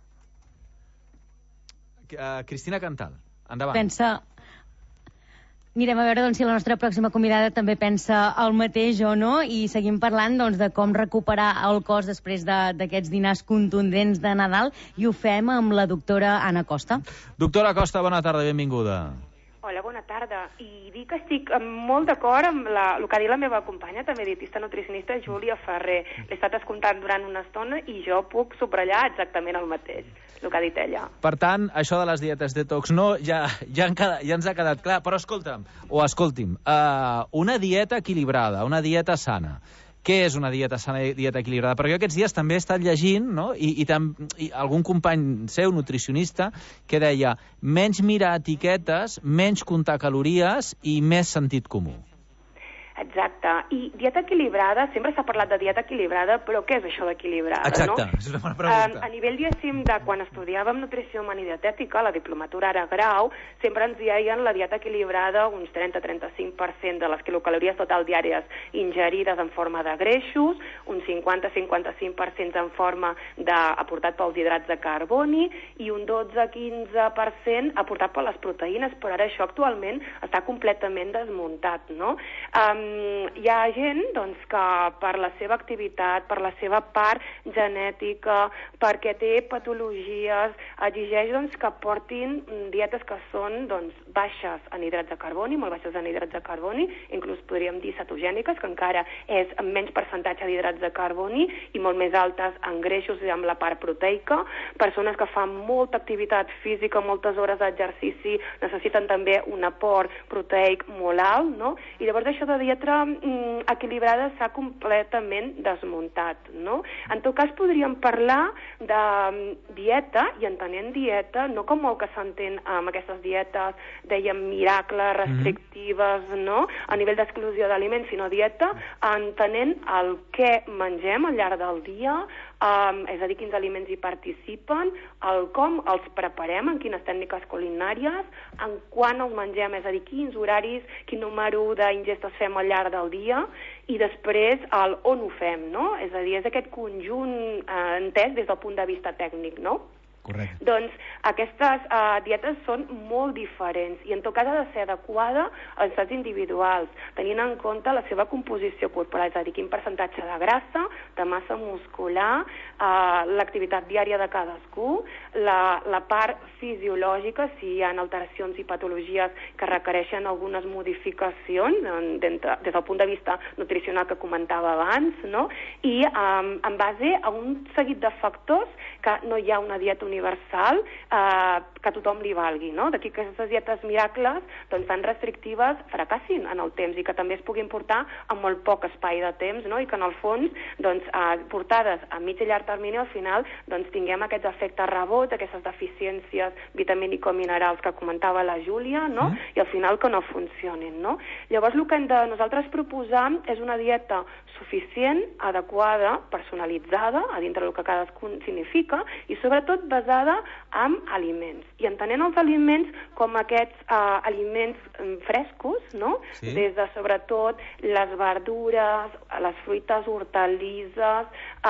Cristina Cantal, endavant. Mirem a veure si la nostra pròxima convidada també pensa el mateix o no, i seguim parlant de com recuperar el cos després d'aquests dinars contundents de Nadal, i ho fem amb la doctora Anna Costa. Doctora Costa, bona tarda, benvinguda. Hola, bona tarda. I dic que estic molt d'acord amb el que ha dit la meva companya, també dietista nutricionista, Júlia Ferrer. L'he estat escoltant durant una estona i jo puc subratllar exactament el mateix, el que ha dit ella. Per tant, això de les dietes detox ja ens ha quedat clar, però escolti'm, una dieta equilibrada, una dieta sana. Què és una dieta sana i dieta equilibrada? Perquè jo aquests dies també he estat llegint, no? I algun company seu, nutricionista, que deia menys mirar etiquetes, menys comptar calories i més sentit comú. Exacte. Exacte. I dieta equilibrada, sempre s'ha parlat de dieta equilibrada, però què és això d'equilibrada? Exacte, és una bona pregunta. A nivell, diguéssim, de quan estudiàvem nutrició humana i dietètica, la diplomatura ara grau, sempre ens deien la dieta equilibrada, uns 30-35% de les quilocalories total diàries ingerides en forma de greixos, un 50-55% en forma aportat pels hidrats de carboni i un 12-15% aportat per les proteïnes, però ara això actualment està completament desmuntat, no? Hi ha gent, doncs, que per la seva activitat, per la seva part genètica, perquè té patologies, exigeix, doncs, que portin dietes que són, doncs, baixes en hidrats de carboni, molt baixes en hidrats de carboni, inclús podríem dir cetogèniques, que encara és amb menys percentatge d'hidrats de carboni i molt més altes en greixos i amb la part proteica. Persones que fan molta activitat física, moltes hores d'exercici, necessiten també un aport proteic molt alt, no? I llavors això de dieta equilibrada s'ha completament desmuntat, no? En tot cas podríem parlar de dieta, i entenent dieta, no com el que s'entén amb aquestes dietes, dèiem, miracles, restrictives, no? A nivell d'exclusió d'aliments, sinó dieta, entenent el què mengem al llarg del dia, és a dir, quins aliments hi participen, el com els preparem, en quines tècniques culinàries, en quan els mengem, és a dir, quins horaris, quin número d'ingestes fem al llarg del dia, i després el on ho fem, no? És a dir, és aquest conjunt entès des del punt de vista tècnic, no? Correcte. Doncs aquestes dietes són molt diferents i en tot cas ha de ser adequada als estats individuals, tenint en compte la seva composició corporal, és a dir, quin percentatge de grassa, de massa muscular, l'activitat diària de cadascú, la part fisiològica, si hi ha alteracions i patologies que requereixen algunes modificacions des del punt de vista nutricional que comentava abans, no? I en base a un seguit de factors que no hi ha una dieta universal que a tothom li valgui, no? D'aquí que aquestes dietes miracles, doncs, tan restrictives, fracassin en el temps i que també es puguin portar amb molt poc espai de temps, no? I que en el fons, doncs, portades a mig i llarg termini, al final, doncs, tinguem aquests efectes rebots, aquestes deficiències vitamínico-minerals que comentava la Júlia, no? I al final que no funcionin, no? Llavors, el que hem de nosaltres proposar és una dieta suficient, adequada, personalitzada, a dintre del que cadascun significa, i sobretot basada en aliments. I entenent els aliments com aquests aliments frescos, no? Sí. Des de, sobretot, les verdures, les fruites, hortalisses,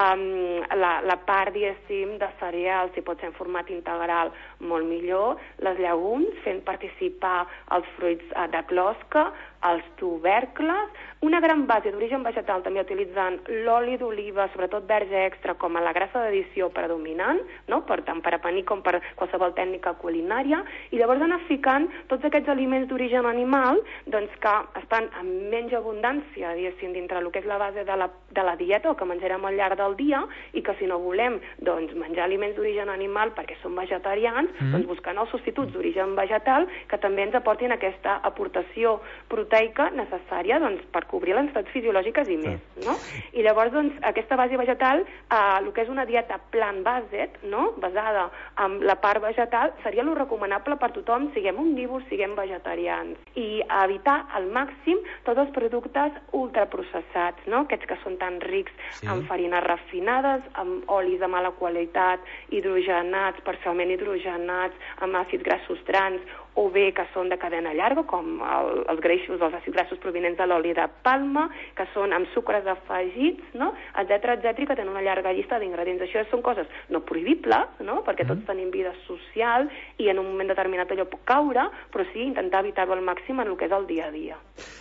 la part, diguéssim, de cereals, si pot ser en format integral, molt millor, les llegums, fent participar els fruits de closca, els tubercles, una gran base d'origen vegetal, també utilitzant l'oli d'oliva, sobretot verge extra, com a la grassa d'addició predominant, no? Tant per a paní com per qualsevol tècnica culinària, i llavors anar ficant tots aquests aliments d'origen animal, doncs, que estan en menys abundància, diguéssim, dintre el que és la base de la dieta, o que menjarem al llarg del dia, i que si no volem, doncs, menjar aliments d'origen animal perquè som vegetarians, doncs buscant els substituts d'origen vegetal que també ens aportin aquesta aportació proteica necessària, doncs, per cobrir les necessitats fisiològiques i més, no? I llavors, doncs, aquesta base vegetal, el que és una dieta plant-based, no?, basada en la part vegetal, seria lo recomanable per tothom, siguem omnívors, siguem vegetarians, i evitar al màxim tots els productes ultraprocessats, no?, aquests que són tan rics en farines refinades, amb olis de mala qualitat, hidrogenats, parcialment hidrogenats, amb àcids grassos trans, o bé que són de cadena llarga, com els greixos, els àcids grassos provinents de l'oli de palma, que són amb sucres afegits, no?, etcètera, etcètera, que tenen una llarga llista d'ingredients. Això són coses no prohibibles, no?, perquè tots tenim vida social i en un moment determinat allò pot caure, però sí intentar evitar-ho al màxim en el que és el dia a dia.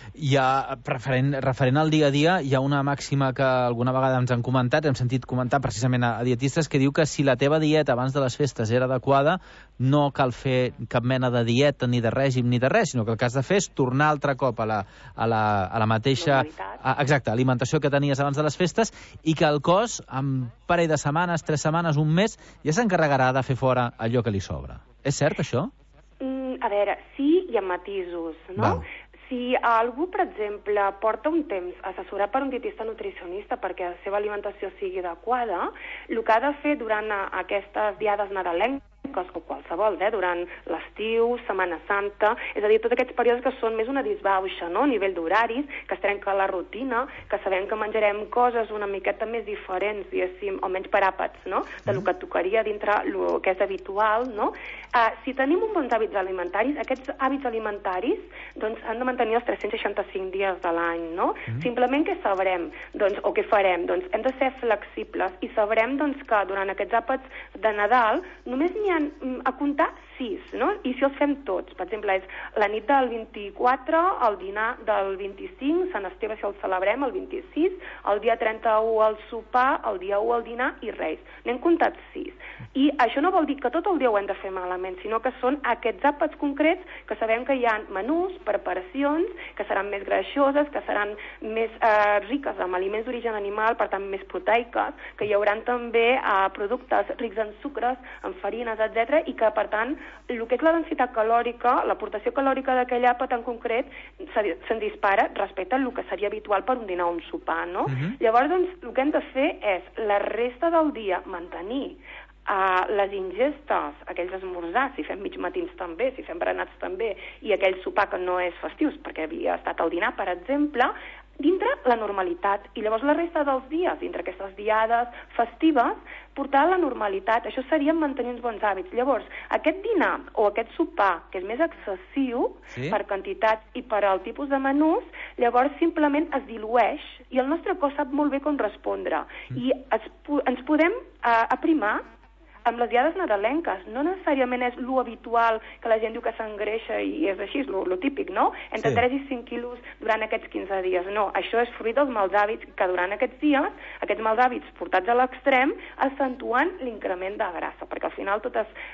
Referent al dia a dia, hi ha una màxima que alguna vegada ens han comentat, hem sentit comentar precisament a dietistes, que diu que si la teva dieta abans de les festes era adequada, no cal fer cap mena de dieta, ni de règim, ni de res, sinó que el que has de fer és tornar altre cop a la mateixa alimentació que tenies abans de les festes, i que el cos, en parell de setmanes, 3 setmanes, un mes, ja s'encarregarà de fer fora allò que li sobra. És cert, això? A veure, sí, hi ha matisos, no? Si algú, per exemple, porta un temps assessorat per un dietista nutricionista perquè la seva alimentació sigui adequada, el que ha de fer durant aquestes diades nadalenques o qualsevol, durant l'estiu, Setmana Santa, és a dir, tots aquests períodes que són més una disbauxa, no?, a nivell d'horaris, que es trenca la rutina, que sabem que menjarem coses una miqueta més diferents, diguéssim, o menys per àpats, no?, del que tocaria dintre el que és habitual, no? Si tenim uns bons hàbits alimentaris, aquests hàbits alimentaris doncs, han de mantenir els 365 dies de l'any, no? Simplement què sabrem, doncs, o què farem? Doncs hem de ser flexibles i sabrem doncs, que durant aquests àpats de Nadal només n'hi ha a comptar 6, no? I si els fem tots, per exemple, és la nit del 24, el dinar del 25, Sant Esteve si el celebrem, el 26, el dia 31 el sopar, el dia 1 el dinar i Reis. N'hem comptat 6. I això no vol dir que tot el dia ho hem de fer malament, sinó que són aquests àpats concrets que sabem que hi ha menús, preparacions, que seran més greixoses, que seran més riques en aliments d'origen animal, per tant més proteiques, que hi hauran també productes rics en sucres, en farines, etc. i que, per tant, el que és la densitat calòrica, l'aportació calòrica d'aquell àpat en concret, se'n dispara respecte al que seria habitual per un dinar o un sopar, no? Llavors, doncs, el que hem de fer és la resta del dia mantenir les ingestes, aquells esmorzars, si fem mig matins també, si fem berenats també, i aquell sopar que no és festius, perquè havia estat el dinar, per exemple, dintre la normalitat. I llavors la resta dels dies, dintre aquestes diades festives, portar la normalitat. Això seria mantenir uns bons hàbits. Llavors, aquest dinar o aquest sopar, que és més excessiu per quantitat i per al tipus de menús, llavors simplement es dilueix i el nostre cos sap molt bé com respondre. I ens podem aprimar amb les diades nadalenques. No necessàriament és lo habitual que la gent diu que s'engreixa i és així, és lo típic, no? Entre 3 i 5 quilos durant aquests 15 dies. No, això és fruit dels mals hàbits que durant aquests dies, aquests mals hàbits portats a l'extrem, acentuen l'increment de grassa, perquè al final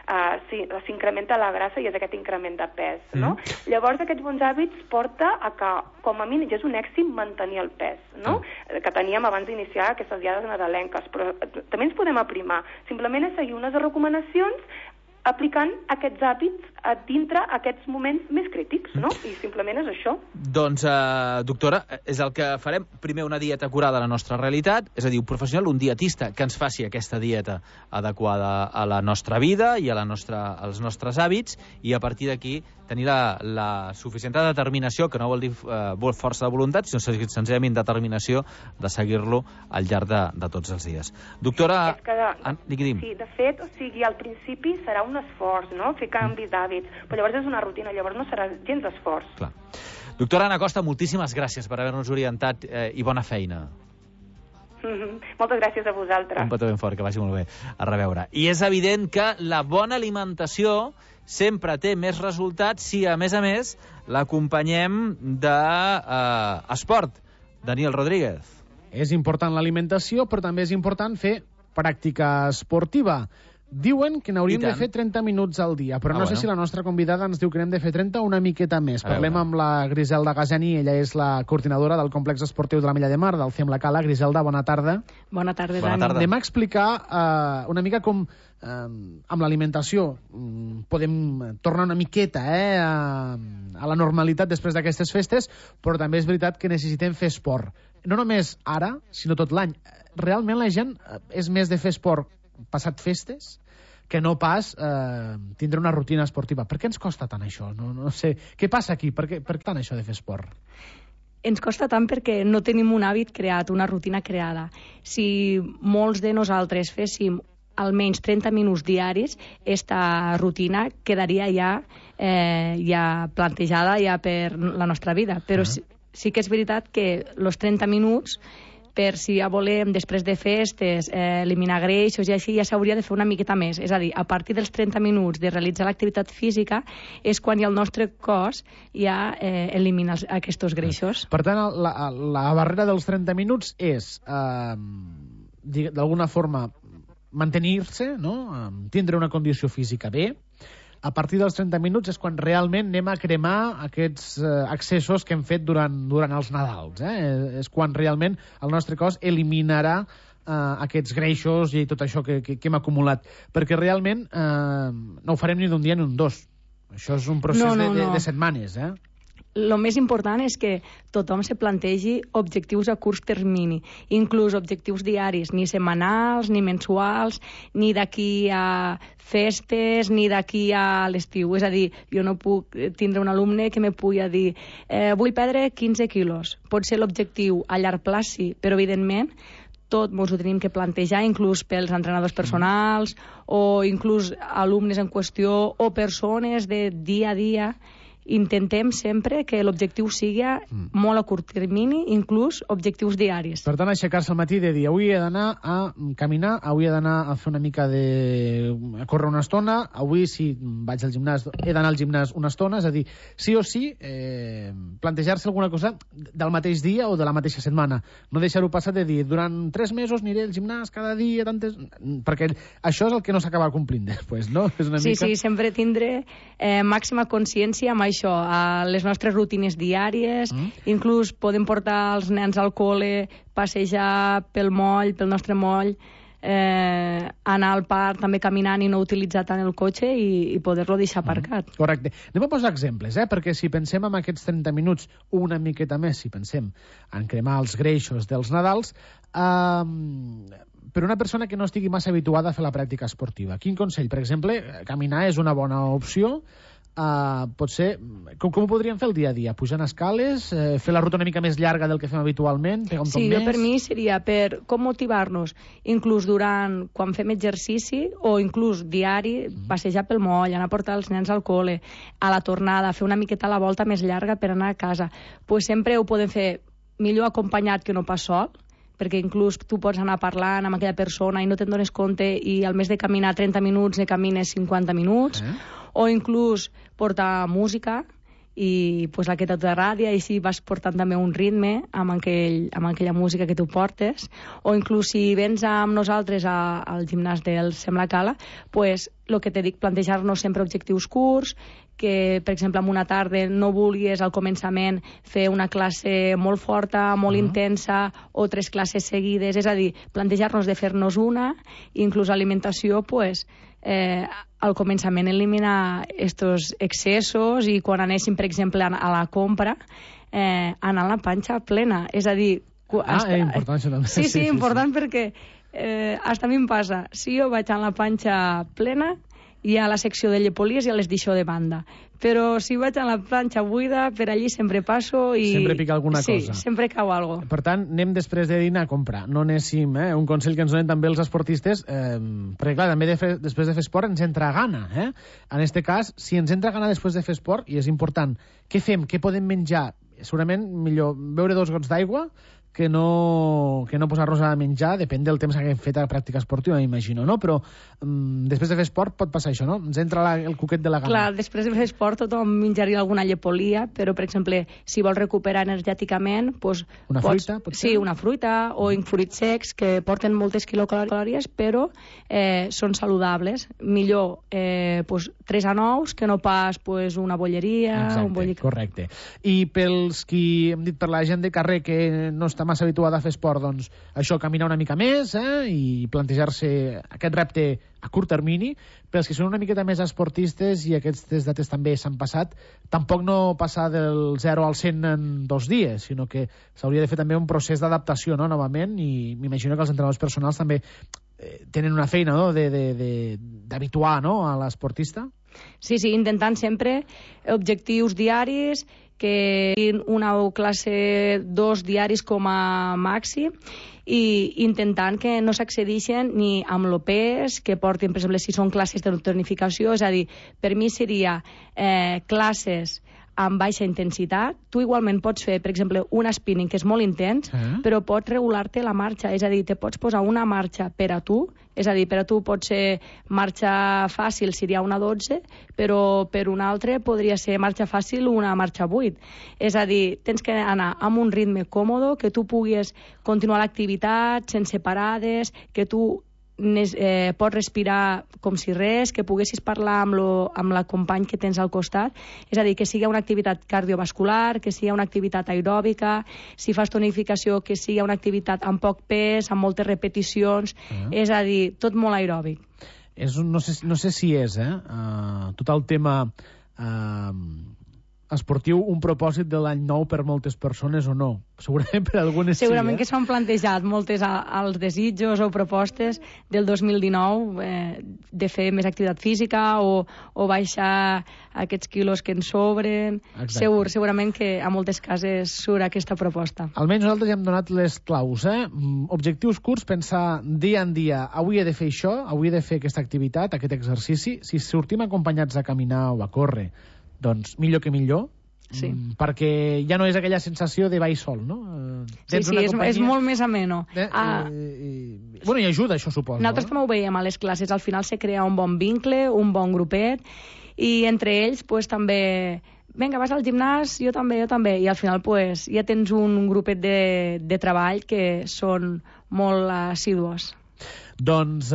s'incrementa la grassa i és aquest increment de pes, no? Llavors aquests bons hàbits porta a que, com a mínim, ja és un èxit mantenir el pes, no? Que teníem abans d'iniciar aquestes diades nadalenques, però també ens podem aprimar. Simplement és seguir unes recomanacions aplicant aquests hàbits dintre aquests moments més crítics, no? I simplement és això. Doncs, doctora, és el que farem. Primer, una dieta acurada a la nostra realitat, és a dir, un professional, un dietista que ens faci aquesta dieta adequada a la nostra vida i als nostres hàbits, i a partir d'aquí tenir la suficient determinació, que no vol dir força de voluntat, sinó senzillament determinació de seguir-lo al llarg de tots els dies. Doctora... Sí, de fet, o sigui, al principi serà un esforç, no?, fer canvis d'hàbits, però llavors és una rutina, llavors no serà gens d'esforç. Clar. Doctora Anna Costa, moltíssimes gràcies per haver-nos orientat i bona feina. Moltes gràcies a vosaltres. Un petó ben fort, que vagi molt bé. A reveure. I és evident que la bona alimentació sempre té més resultats si, a més, l'acompanyem d'esport. Daniel Rodríguez. És important l'alimentació, però també és important fer pràctica esportiva. Diuen que n'hauríem de fer 30 minuts al dia, però no sé si la nostra convidada ens diu que n'hem de fer 30 o una miqueta més. Parlem amb la Griselda Gazani, ella és la coordinadora del complex esportiu de la Milla de Mar, del CEM La Cala. Griselda, bona tarda. Bona tarda, Dani. Anem a explicar una mica com amb l'alimentació podem tornar una miqueta a la normalitat després d'aquestes festes, però també és veritat que necessitem fer esport. No només ara, sinó tot l'any. Realment la gent és més de fer esport passat festes que no pas tindre una rutina esportiva. Per què ens costa tant això? No sé. Què passa aquí? Per què tant això de fer esport? Ens costa tant perquè no tenim un hàbit creat, una rutina creada. Si molts de nosaltres féssim almenys 30 minuts diaris, esta rutina quedaria ja plantejada ja per la nostra vida. Però sí que és veritat que els 30 minuts, per si ja volem, després de festes, eliminar greixos i així, ja s'hauria de fer una miqueta més. És a dir, a partir dels 30 minuts de realitzar l'activitat física és quan el nostre cos ja elimina aquests greixos. Per tant, la barrera dels 30 minuts és, d'alguna forma, mantenir-se, no? Tindre una condició física bé. A partir dels 30 minuts és quan realment anem a cremar aquests excessos que hem fet durant els Nadals. És quan realment el nostre cos eliminarà aquests greixos i tot això que hem acumulat. Perquè realment no ho farem ni d'un dia ni un dos. Això és un procés de setmanes, el més important és que tothom se plantegi objectius a curt termini, inclús objectius diaris, ni setmanals, ni mensuals, ni d'aquí a festes, ni d'aquí a l'estiu. És a dir, jo no puc tindre un alumne que me pugui dir vull perdre 15 quilos. Pot ser l'objectiu a llarg plaç, sí, però evidentment tot ens ho tenim que plantejar, inclús pels entrenadors personals o inclús alumnes en qüestió o persones de dia a dia. Intentem sempre que l'objectiu sigui molt a curt termini, inclús objectius diaris. Per tant, aixecar-se al matí de dir avui he d'anar a caminar, avui he d'anar a fer una mica a córrer una estona, avui si vaig al gimnàs he d'anar al gimnàs una estona, és a dir, sí o sí plantejar-se alguna cosa del mateix dia o de la mateixa setmana, no deixar-ho passar de dir durant 3 mesos aniré al gimnàs cada dia, perquè això és el que no s'acaba complint després, no? És una mica... Sí, sempre tindre màxima consciència amb això, a les nostres rutines diàries, inclús podem portar els nens al col·le, passejar pel moll, pel nostre moll, anar al parc també caminant i no utilitzar tant el cotxe i poder-lo deixar aparcat. Correcte. Anem a posar exemples, perquè si pensem en aquests 30 minuts, una miqueta més, si pensem en cremar els greixos dels Nadals, per una persona que no estigui massa habituada a fer la pràctica esportiva, quin consell? Per exemple, caminar és una bona opció. Potser, com ho podríem fer el dia a dia? Pujant escales, fer la ruta una mica més llarga del que fem habitualment, pegar un toc més? Sí, per mi seria per com motivar-nos, inclús quan fem exercici o inclús diari, passejar pel moll, anar a portar els nens al col·le, a la tornada, fer una miqueta la volta més llarga per anar a casa. Pues sempre ho podem fer millor acompanyat que no pas sol, perquè inclús tu pots anar parlant amb aquella persona i no te'n dones compte i al més de caminar 30 minuts ne camines 50 minuts, o inclús portar música i aquesta de ràdio, i així vas portant també un ritme amb aquella música que tu portes, o inclús si vens amb nosaltres al gimnàs del Sembla Cala, pues el que t'he dit, plantejar-nos sempre objectius curts, que per exemple en una tarda no vulguis al començament fer una classe molt forta, molt intensa o 3 classes seguides, és a dir, plantejar-nos de fer-nos una, i inclús alimentació, pues al començament eliminar estos excessos, i quan anéssim per exemple a la compra anar a la panxa plena, és a dir... important això també. Sí, important perquè hasta a mi em passa, si jo vaig a la panxa plena, hi ha la secció de llepolies i ja les deixo de banda, però si vaig a la planxa buida, per allí sempre passo i... Sempre pica alguna cosa. Sí, sempre cau alguna cosa. Per tant, anem després de dinar a comprar, no anéssim, un consell que ens donen també els esportistes, perquè clar, també després de fer esport ens entra gana, En este cas, si ens entra gana després de fer esport, i és important, què fem, què podem menjar? Segurament millor beure 2 gots d'aigua que no posar-nos a menjar, depèn del temps que haguem fet a la pràctica esportiva, m'imagino, no? Però després de fer esport pot passar això, no? Ens entra el cuquet de la gana. Clar, després de fer esport tothom menjaria alguna llepolia, però, per exemple, si vols recuperar energèticament, doncs... Una fruita, potser? Sí, una fruita, o fruits secs, que porten moltes quilocalòries, però són saludables. Millor 3 a 9 que no pas una bolleria... Exacte, correcte. I pels qui, hem dit, per la gent de carrer que no està massa habituada a fer esport, doncs això, caminar una mica més i plantejar-se aquest repte a curt termini. Pels que són una miqueta més esportistes i aquestes dates també s'han passat, tampoc no passar del 0 al 100 en 2 dies, sinó que s'hauria de fer també un procés d'adaptació, no?, novament, i m'imagino que els entrenadors personals també tenen una feina, no?, d'habituar, no?, a l'esportista. Sí, intentant sempre objectius diaris, que una classe 2 diaris com a màxim, i intentant que no s'accedeixen ni amb el pes, que portin, per exemple, si són classes de tonificació, és a dir, per mi seria classes amb baixa intensitat. Tu igualment pots fer, per exemple, un spinning que és molt intens, però pots regular-te la marxa, és a dir, te pots posar una marxa per a tu, és a dir, per a tu pot ser marxa fàcil, seria una 12, però per un altre podria ser marxa fàcil una marxa 8. És a dir, tens que anar amb un ritme còmode, que tu puguis continuar l'activitat sense parades, que tu pots respirar com si res, que poguessis parlar amb la company que tens al costat, és a dir, que sigui una activitat cardiovascular, que sigui una activitat aeròbica, si fas tonificació, que sigui una activitat amb poc pes, amb moltes repeticions, és a dir, tot molt aeròbic. No sé si és, tot el tema esportiu un propòsit de l'any nou per moltes persones o no? Segurament per algunes Segurament sí, que s'han plantejat moltes als desitjos o propostes del 2019 de fer més activitat física o baixar aquests quilos que ens sobren. Segurament que a moltes cases surt aquesta proposta. Almenys nosaltres ja hem donat les claus. Objectius curts, pensar dia en dia, avui he de fer això, avui he de fer aquesta activitat, aquest exercici. Si sortim acompanyats a caminar o a córrer, doncs millor que millor, perquè ja no és aquella sensació de ball sol, no? Sí, és molt més ameno. Bueno, i ajuda, això suposo. Nosaltres també ho veiem a les classes, al final se crea un bon vincle, un bon grupet, i entre ells també, vinga, vas al gimnàs, jo també, i al final ja tens un grupet de treball que són molt assidus. Doncs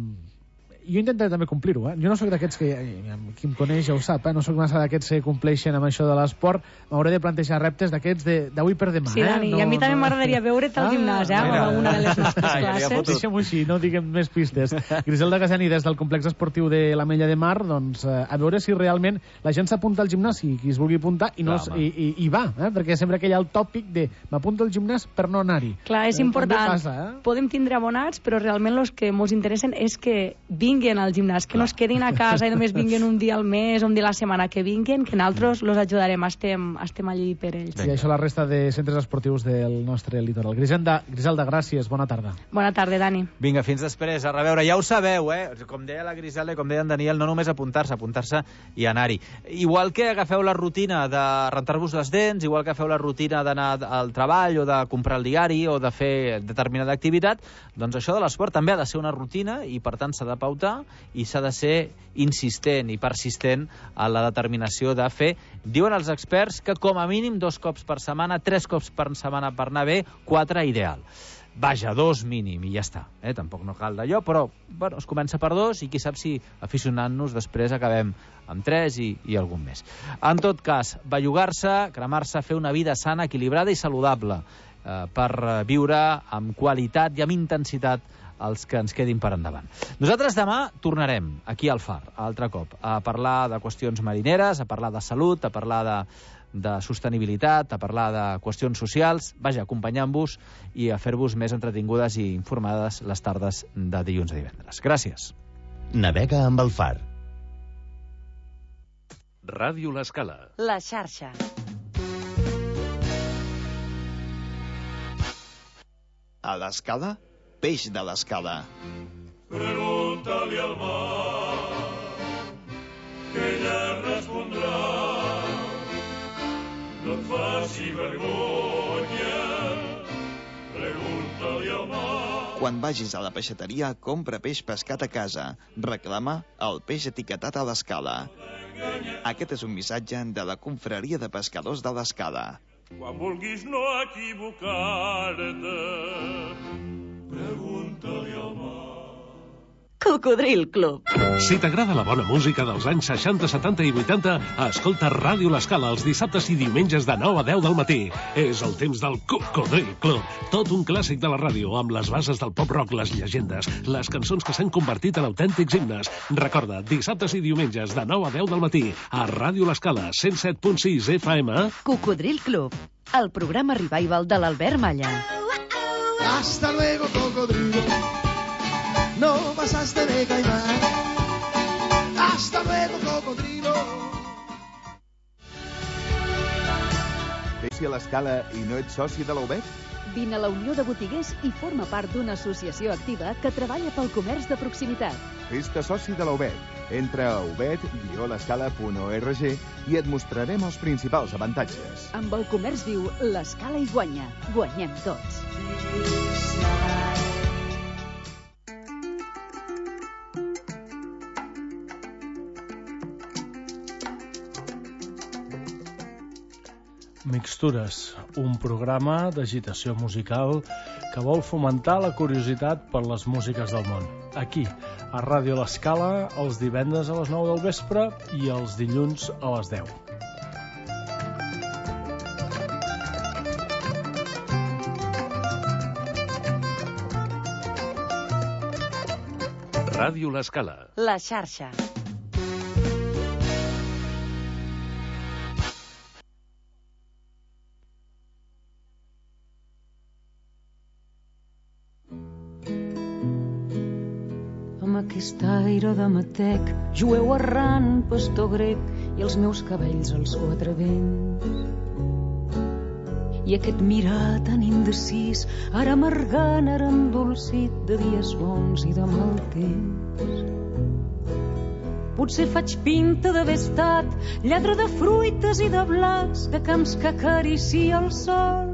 jo intentaré també complir-ho, Jo no sóc d'aquests que, qui em coneix ja ho sap, no sóc massa d'aquests que compleixen amb això de l'esport. M'hauré de plantejar reptes d'aquests d'avui per demà. Sí, Dani, i a mi també m'agradaria veure't al gimnàs, amb alguna de les nostres classes. Deixem-ho així, no diguem més pistes. Griselda Gasani, des del complex esportiu de l'Ametlla de Mar, doncs a veure si realment la gent s'apunta al gimnàs, i qui es vulgui apuntar, i va, perquè sempre que hi ha el tòpic de m'apunto al gimnàs per no anar-hi. Clar, és important. Podem tindre abonats, però realment els que ens interessen és que vinguin al gimnàs, que no es quedin a casa i només vinguin un dia al mes o un dia a la setmana, que vinguin, que nosaltres los ajudarem, estem allí per ells. I això la resta de centres esportius del nostre litoral. Griselda, gràcies, bona tarda. Bona tarda, Dani. Vinga, fins després, a reveure. Ja ho sabeu, com deia la Griselda i com deia en Daniel, no només apuntar-se i anar-hi. Igual que agafeu la rutina de rentar-vos les dents, igual que agafeu la rutina d'anar al treball o de comprar el diari o de fer determinada activitat, doncs això de l'esport també ha de ser una rutina i per tant s'ha de pautar i s'ha de ser insistent i persistent a la determinació de fer. Diuen els experts que com a mínim 2 cops per setmana, 3 cops per setmana per anar bé, 4 ideal. Vaja, 2 mínim i ja està. Tampoc no cal d'allò, però bueno, es comença per 2 i qui sap si aficionant-nos després acabem amb 3 i algun més. En tot cas, bellugar-se, cremar-se, fer una vida sana, equilibrada i saludable per viure amb qualitat i amb intensitat els que ens quedin per endavant. Nosaltres demà tornarem aquí al Far, altre cop, a parlar de qüestions marineres, a parlar de salut, a parlar de sostenibilitat, a parlar de qüestions socials, vaja, acompanyant-vos i a fer-vos més entretingudes i informades les tardes de dilluns a divendres. Gràcies. Navega amb el Far. Ràdio L'Escala. La xarxa. A l'Escala, peix de l'Escala. Pregunta-li al mar, que ella respondrà. No et faci vergonya, pregunta-li al mar. Quan vagis a la peixateria, compra peix pescat a casa. Reclama el peix etiquetat a l'Escala. Aquest és un missatge de la Confraria de Pescadors de l'Escala. Quan vulguis no equivocar-te, pregunta-li al mar. Cocodril Club. Si t'agrada la bona música dels anys 60, 70 i 80, escolta Ràdio L'Escala els dissabtes i diumenges de 9 a 10 del matí. És el temps del Cocodril Club. Tot un clàssic de la ràdio, amb les bases del pop-rock, les llegendes, les cançons que s'han convertit en autèntics himnes. Recorda, dissabtes i diumenges de 9 a 10 del matí, a Ràdio L'Escala, 107.6 FM. Cocodril Club, el programa revival de l'Albert Malla. Hasta luego, cocodrilo. No pasaste de caimán. Hasta luego, cocodrilo. Ets a l'Escala i no ets soci de la UBEC? Vine a la Unió de Botiguers i forma part d'una associació activa que treballa pel comerç de proximitat. Fes-te soci de la UBEC. Entra a ubed-l'escala.org i et mostrarem els principals avantatges. Amb el comerç viu, l'Escala hi guanya. Guanyem tots. Mixtures, un programa d'agitació musical que vol fomentar la curiositat per les músiques del món. Aquí, a Ràdio L'Escala, els divendres a les 9 del vespre i els dilluns a les 10. Ràdio L'Escala. La xarxa. aquest aire de matec, jueu errant, pastor grec, i els meus cabells als quatre vents. I aquest mirar tan indecis, ara amargant, ara endolcit, de dies bons i de mal temps. Potser faig pinta d'haver estat lladre de fruites i de blats, de camps que acaricia el sol,